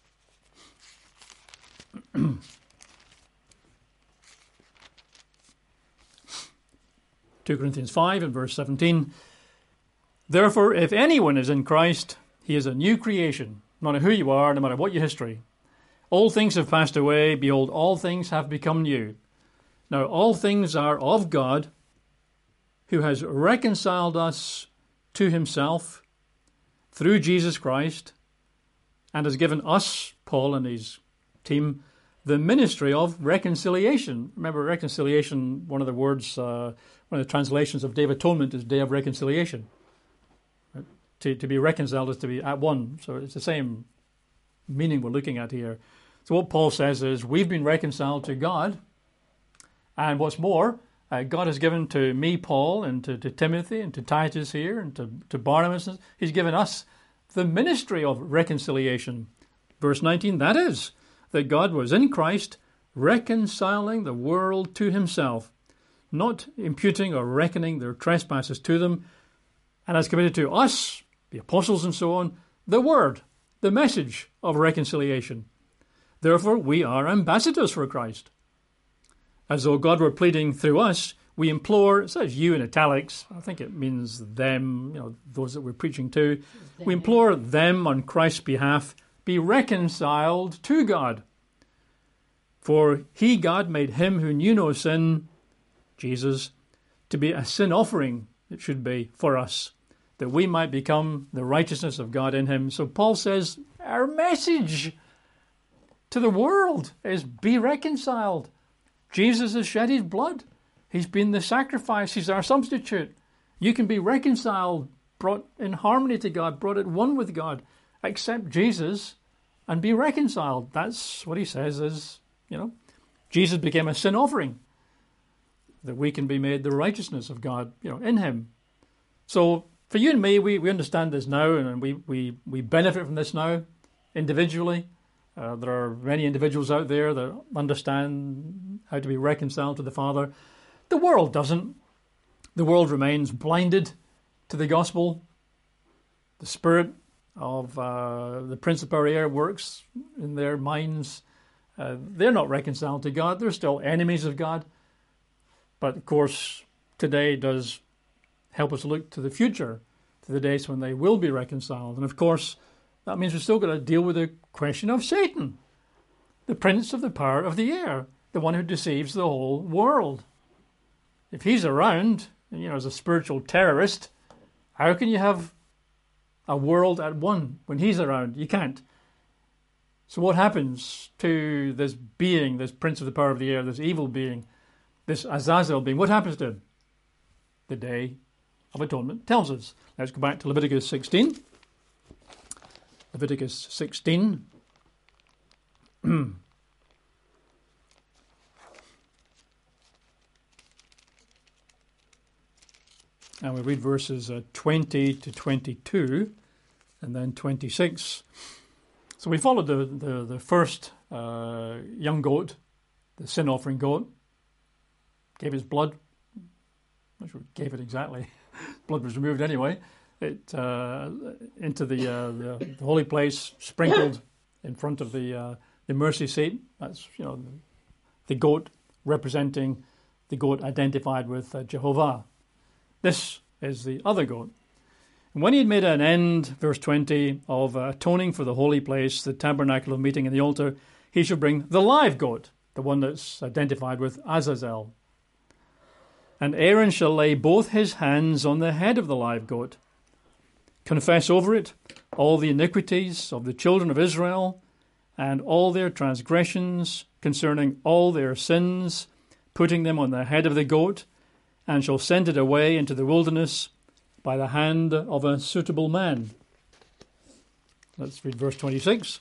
2 Corinthians 5 and verse 17. Therefore, if anyone is in Christ, he is a new creation. No matter who you are, no matter what your history. Old things have passed away. Behold, all things have become new. Now, all things are of God, who has reconciled us to himself through Jesus Christ, and has given us, Paul and his team, the ministry of reconciliation. Remember, reconciliation, one of the words, one of the translations of Day of Atonement is Day of Reconciliation. Right? To be reconciled is to be at one. So it's the same meaning we're looking at here. So what Paul says is, we've been reconciled to God, and what's more, God has given to me, Paul, and to Timothy, and to Titus here, and to Barnabas, he's given us the ministry of reconciliation. Verse 19, that is, that God was in Christ reconciling the world to himself, not imputing or reckoning their trespasses to them, and has committed to us, the apostles and so on, the word, the message of reconciliation. Therefore, we are ambassadors for Christ. As though God were pleading through us, we implore, it says you in italics, I think it means them, those that we're preaching to. We implore them on Christ's behalf, be reconciled to God. For he, God, made him who knew no sin, Jesus, to be a sin offering, it should be, for us, that we might become the righteousness of God in him. So Paul says, our message to the world is be reconciled. Jesus has shed his blood. He's been the sacrifice. He's our substitute. You can be reconciled, brought in harmony to God, brought at one with God. Accept Jesus and be reconciled. That's what he says is, Jesus became a sin offering, that we can be made the righteousness of God, in him. So for you and me, we understand this now, and we benefit from this now individually. There are many individuals out there that understand how to be reconciled to the Father. The world doesn't. The world remains blinded to the gospel. The spirit of the prince of power air works in their minds. They're not reconciled to God. They're still enemies of God. But of course, today does help us look to the future, to the days when they will be reconciled. And of course, that means we've still got to deal with the question of Satan, the prince of the power of the air, the one who deceives the whole world. If he's around, as a spiritual terrorist, how can you have a world at one when he's around? You can't. So what happens to this being, this prince of the power of the air, this evil being, this Azazel being? What happens to him? The Day of Atonement tells us. Let's go back to Leviticus 16. Leviticus 16. And we read verses 20 to 22 and then 26. So we followed the first young goat, the sin offering goat, gave his blood. I'm not sure it gave it exactly. Blood was removed anyway. It into the holy place, sprinkled in front of the mercy seat. That's the goat representing the goat identified with Jehovah. This is the other goat. And when he had made an end, verse 20, of atoning for the holy place, the tabernacle of meeting and the altar, he shall bring the live goat, the one that's identified with Azazel. And Aaron shall lay both his hands on the head of the live goat, confess over it all the iniquities of the children of Israel and all their transgressions concerning all their sins, putting them on the head of the goat, and shall send it away into the wilderness by the hand of a suitable man. Let's read verse 26.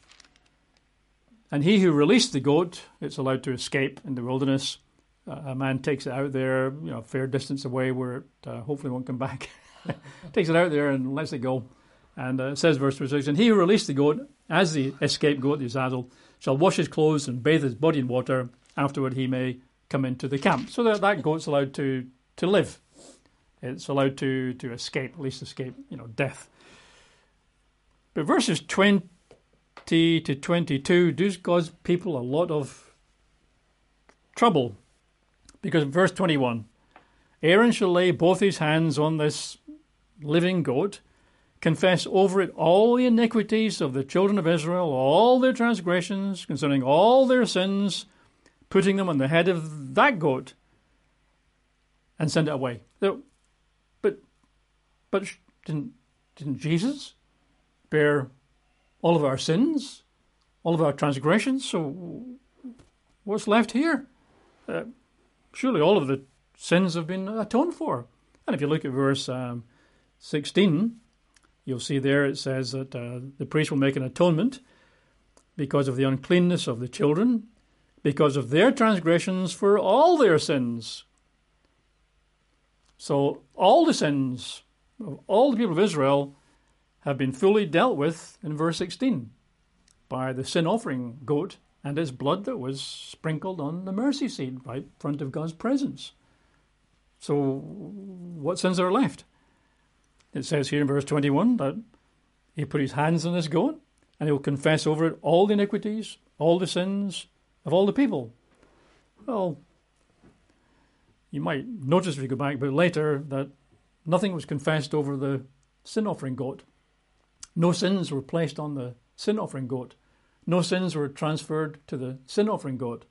And he who released the goat, it's allowed to escape in the wilderness. A man takes it out there, a fair distance away where it hopefully won't come back. Takes it out there and lets it go. And it says, verse 26, and he who released the goat, as the escaped goat, the Azazel, shall wash his clothes and bathe his body in water. Afterward he may come into the camp. So that goat's allowed to live. It's allowed to escape, at least escape, death. But verses 20 to 22 do cause people a lot of trouble. Because in verse 21, Aaron shall lay both his hands on this living goat, confess over it all the iniquities of the children of Israel, all their transgressions concerning all their sins, putting them on the head of that goat, and send it away. So, but didn't Jesus bear all of our sins, all of our transgressions? So what's left here? Surely all of the sins have been atoned for. And if you look at verse 16, you'll see there it says that the priest will make an atonement because of the uncleanness of the children, because of their transgressions for all their sins. So all the sins of all the people of Israel have been fully dealt with in verse 16 by the sin offering goat and its blood that was sprinkled on the mercy seat right in front of God's presence. So what sins are left? It says here in verse 21 that he put his hands on this goat and he will confess over it all the iniquities, all the sins of all the people. Well, you might notice if you go back a bit later that nothing was confessed over the sin offering goat. No sins were placed on the sin offering goat. No sins were transferred to the sin offering goat.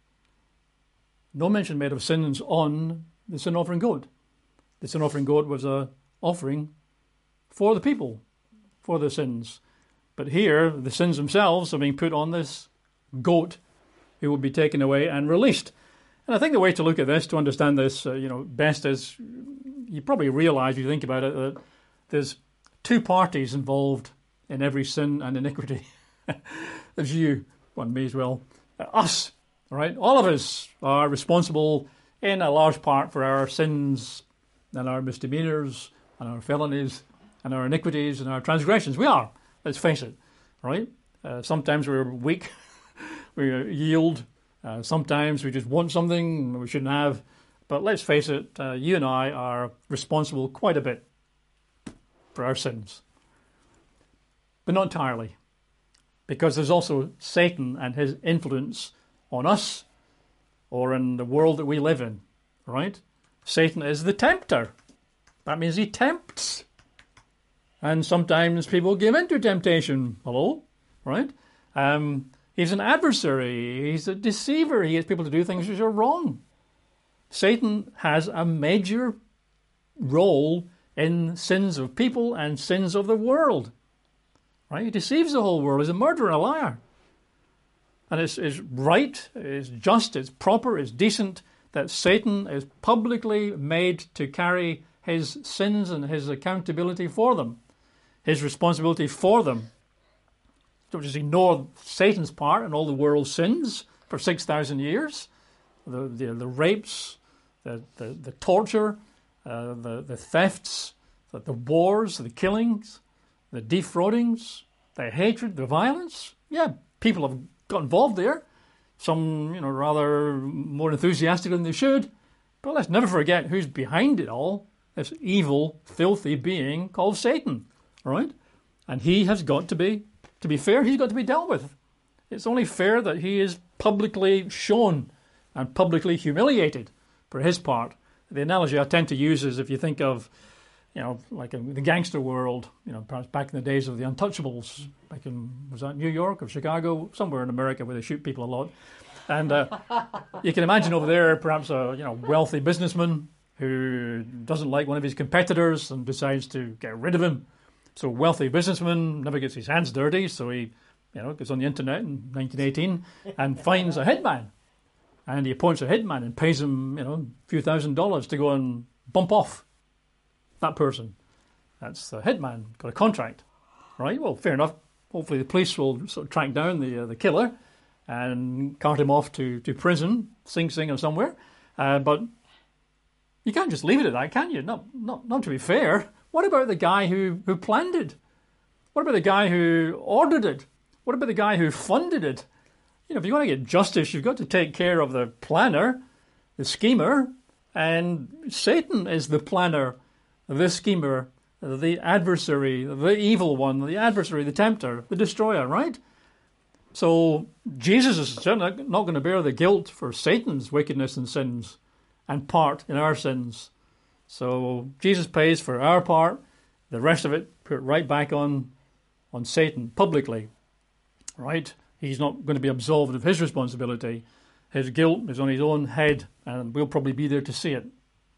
No mention made of sins on the sin offering goat. The sin offering goat was an offering for the people, for their sins. But here, the sins themselves are being put on this goat who will be taken away and released. And I think the way to look at this, to understand this, best is, you probably realise, if you think about it, that there's two parties involved in every sin and iniquity. There's you, one may as well, us, all right? All of us are responsible in a large part for our sins and our misdemeanours and our felonies and our iniquities and our transgressions. We are, let's face it, right? Sometimes we're weak, we yield. Sometimes we just want something we shouldn't have. But let's face it, you and I are responsible quite a bit for our sins. But not entirely. Because there's also Satan and his influence on us or in the world that we live in, right? Satan is the tempter. That means he tempts. And sometimes people give in to temptation. Hello? Right? He's an adversary. He's a deceiver. He gets people to do things which are wrong. Satan has a major role in sins of people and sins of the world. Right? He deceives the whole world. He's a murderer, a liar. And it's right, it's just, it's proper, it's decent that Satan is publicly made to carry his sins and his accountability for them, his responsibility for them. Don't just ignore Satan's part in all the world's sins for 6,000 years. The rapes, the torture, the thefts, the wars, the killings, the defraudings, the hatred, the violence. Yeah, people have got involved there. Some, rather more enthusiastic than they should. But let's never forget who's behind it all. This evil, filthy being called Satan, right? And he has got to be fair, he's got to be dealt with. It's only fair that he is publicly shown and publicly humiliated for his part. The analogy I tend to use is if you think of, like in the gangster world, perhaps back in the days of the Untouchables, back in, was that New York or Chicago? Somewhere in America where they shoot people a lot. And you can imagine over there perhaps a wealthy businessman who doesn't like one of his competitors and decides to get rid of him. So a wealthy businessman never gets his hands dirty, so he goes on the internet in 1918 and finds a hitman. And he appoints a hitman and pays him, a few $1,000s to go and bump off that person. That's the hitman, got a contract, right? Well, fair enough. Hopefully the police will sort of track down the killer and cart him off to prison, Sing Sing or somewhere. But you can't just leave it at that, can you? Not to be fair. What about the guy who planned it? What about the guy who ordered it? What about the guy who funded it? If you want to get justice, you've got to take care of the planner, the schemer, and Satan is the planner, the schemer, the adversary, the evil one, the adversary, the tempter, the destroyer, right? So Jesus is certainly not going to bear the guilt for Satan's wickedness and sins and part in our sins. So Jesus pays for our part, the rest of it put right back on Satan publicly, right? He's not going to be absolved of his responsibility. His guilt is on his own head, and we'll probably be there to see it.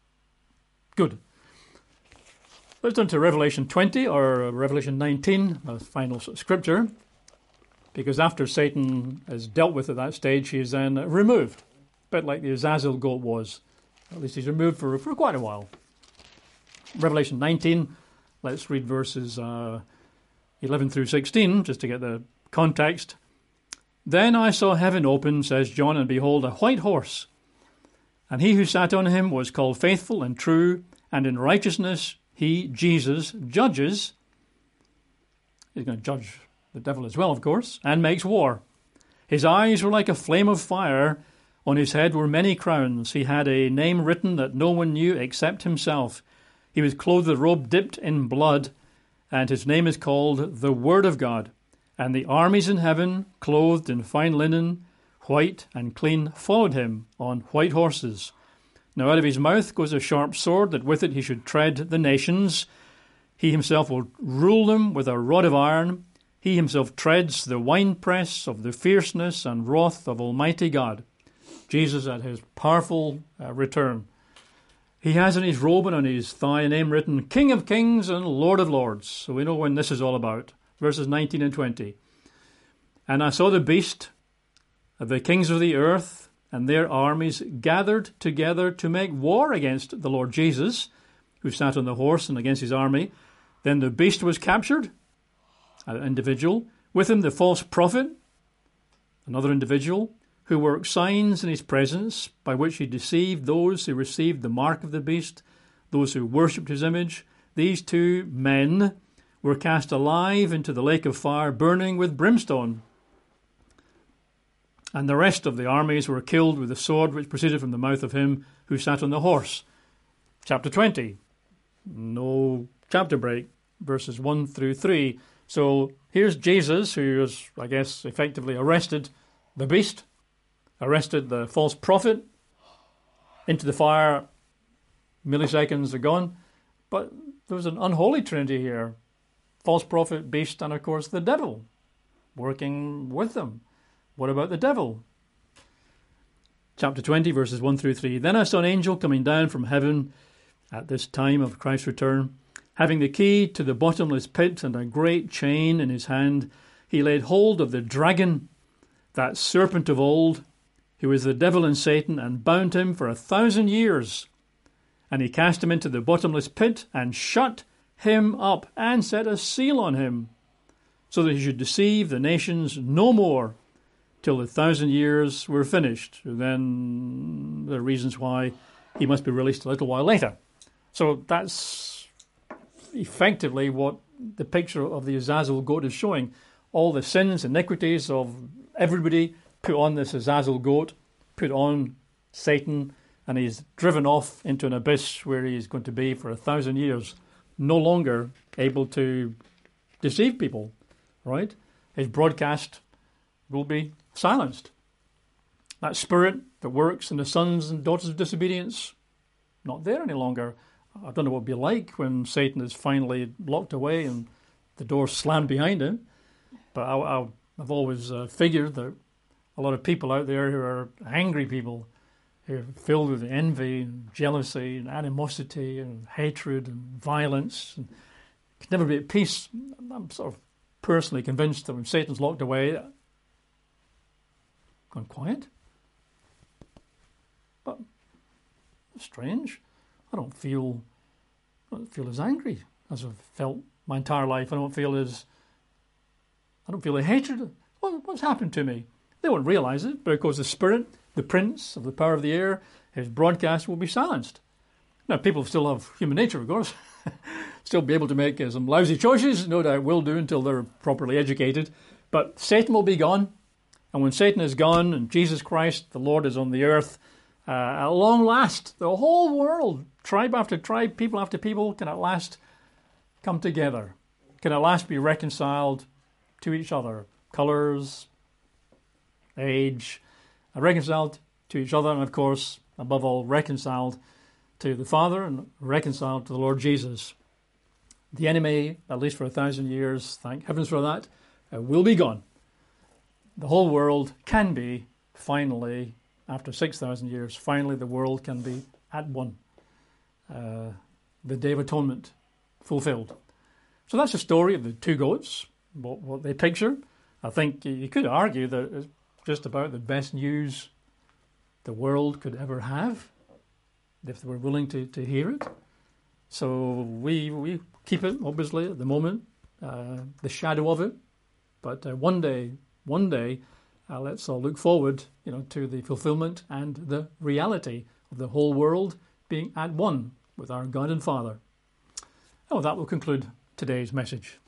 Good. Let's turn to Revelation 20 or Revelation 19, the final scripture, because after Satan is dealt with at that stage, he is then removed, a bit like the Azazel goat was. At least he's removed for quite a while. Revelation 19, let's read verses 11 through 16, just to get the context. Then I saw heaven open, says John, and behold, a white horse. And he who sat on him was called Faithful and True, and in righteousness he, Jesus, judges He's going to judge the devil as well, of course, and makes war. His eyes were like a flame of fire. On his head were many crowns. He had a name written that no one knew except himself. He was clothed with a robe dipped in blood, and his name is called the Word of God. And the armies in heaven, clothed in fine linen, white and clean, followed him on white horses. Now out of his mouth goes a sharp sword, that with it he should tread the nations. He himself will rule them with a rod of iron. He himself treads the winepress of the fierceness and wrath of Almighty God. Jesus at his powerful return. He has in his robe and on his thigh a name written, King of Kings and Lord of Lords. So we know when this is all about. Verses 19 and 20. And I saw the beast of the kings of the earth and their armies gathered together to make war against the Lord Jesus, who sat on the horse, and against his army. Then the beast was captured, an individual, with him the false prophet, another individual, who worked signs in his presence, by which he deceived those who received the mark of the beast, those who worshipped his image. These two men were cast alive into the lake of fire, burning with brimstone. And the rest of the armies were killed with the sword which proceeded from the mouth of him who sat on the horse. Chapter 20. No chapter break. Verses 1 through 3. So here's Jesus, who has, I guess, effectively arrested the beast, arrested the false prophet, into the fire. Milliseconds are gone. But there was an unholy trinity here. False prophet, beast, and of course the devil working with them. What about the devil? Chapter 20, verses 1 through 3. Then I saw an angel coming down from heaven at this time of Christ's return, having the key to the bottomless pit and a great chain in his hand. He laid hold of the dragon, that serpent of old, who is the devil and Satan, and bound him for 1,000 years. And he cast him into the bottomless pit and shut him up and set a seal on him, so that he should deceive the nations no more till the 1,000 years were finished. Then there are reasons why he must be released a little while later. So that's effectively what the picture of the Azazel goat is showing. All the sins, iniquities of everybody put on this Azazel goat, put on Satan, and he's driven off into an abyss where he's going to be for 1,000 years, no longer able to deceive people, right? His broadcast will be silenced. That spirit that works in the sons and daughters of disobedience, not there any longer. I don't know what it will be like when Satan is finally locked away and the door slammed behind him. But I've always figured that a lot of people out there who are angry people, who are filled with envy and jealousy and animosity and hatred and violence, and can never be at peace. I'm sort of personally convinced that when Satan's locked away, gone quiet. But strange. I don't feel as angry as I've felt my entire life. I don't feel a hatred. What's happened to me? They won't realise it, but of course the spirit, the prince of the power of the air, his broadcast will be silenced. Now, people still have human nature, of course. Still be able to make some lousy choices, no doubt will do until they're properly educated. But Satan will be gone. And when Satan is gone and Jesus Christ, the Lord, is on the earth, at long last, the whole world, tribe after tribe, people after people, can at last come together, can at last be reconciled to each other. Colours, age, reconciled to each other, and of course, above all, reconciled to the Father and reconciled to the Lord Jesus. The enemy, at least for 1,000 years, thank heavens for that, will be gone. The whole world can be, finally, after 6,000 years, finally the world can be at one. The Day of Atonement fulfilled. So that's the story of the two goats, what they picture. I think you could argue that it's just about the best news the world could ever have, if they were willing to hear it. So we keep it, obviously, at the moment, the shadow of it. But one day, let's all look forward, to the fulfillment and the reality of the whole world being at one with our God and Father. Oh, that will conclude today's message.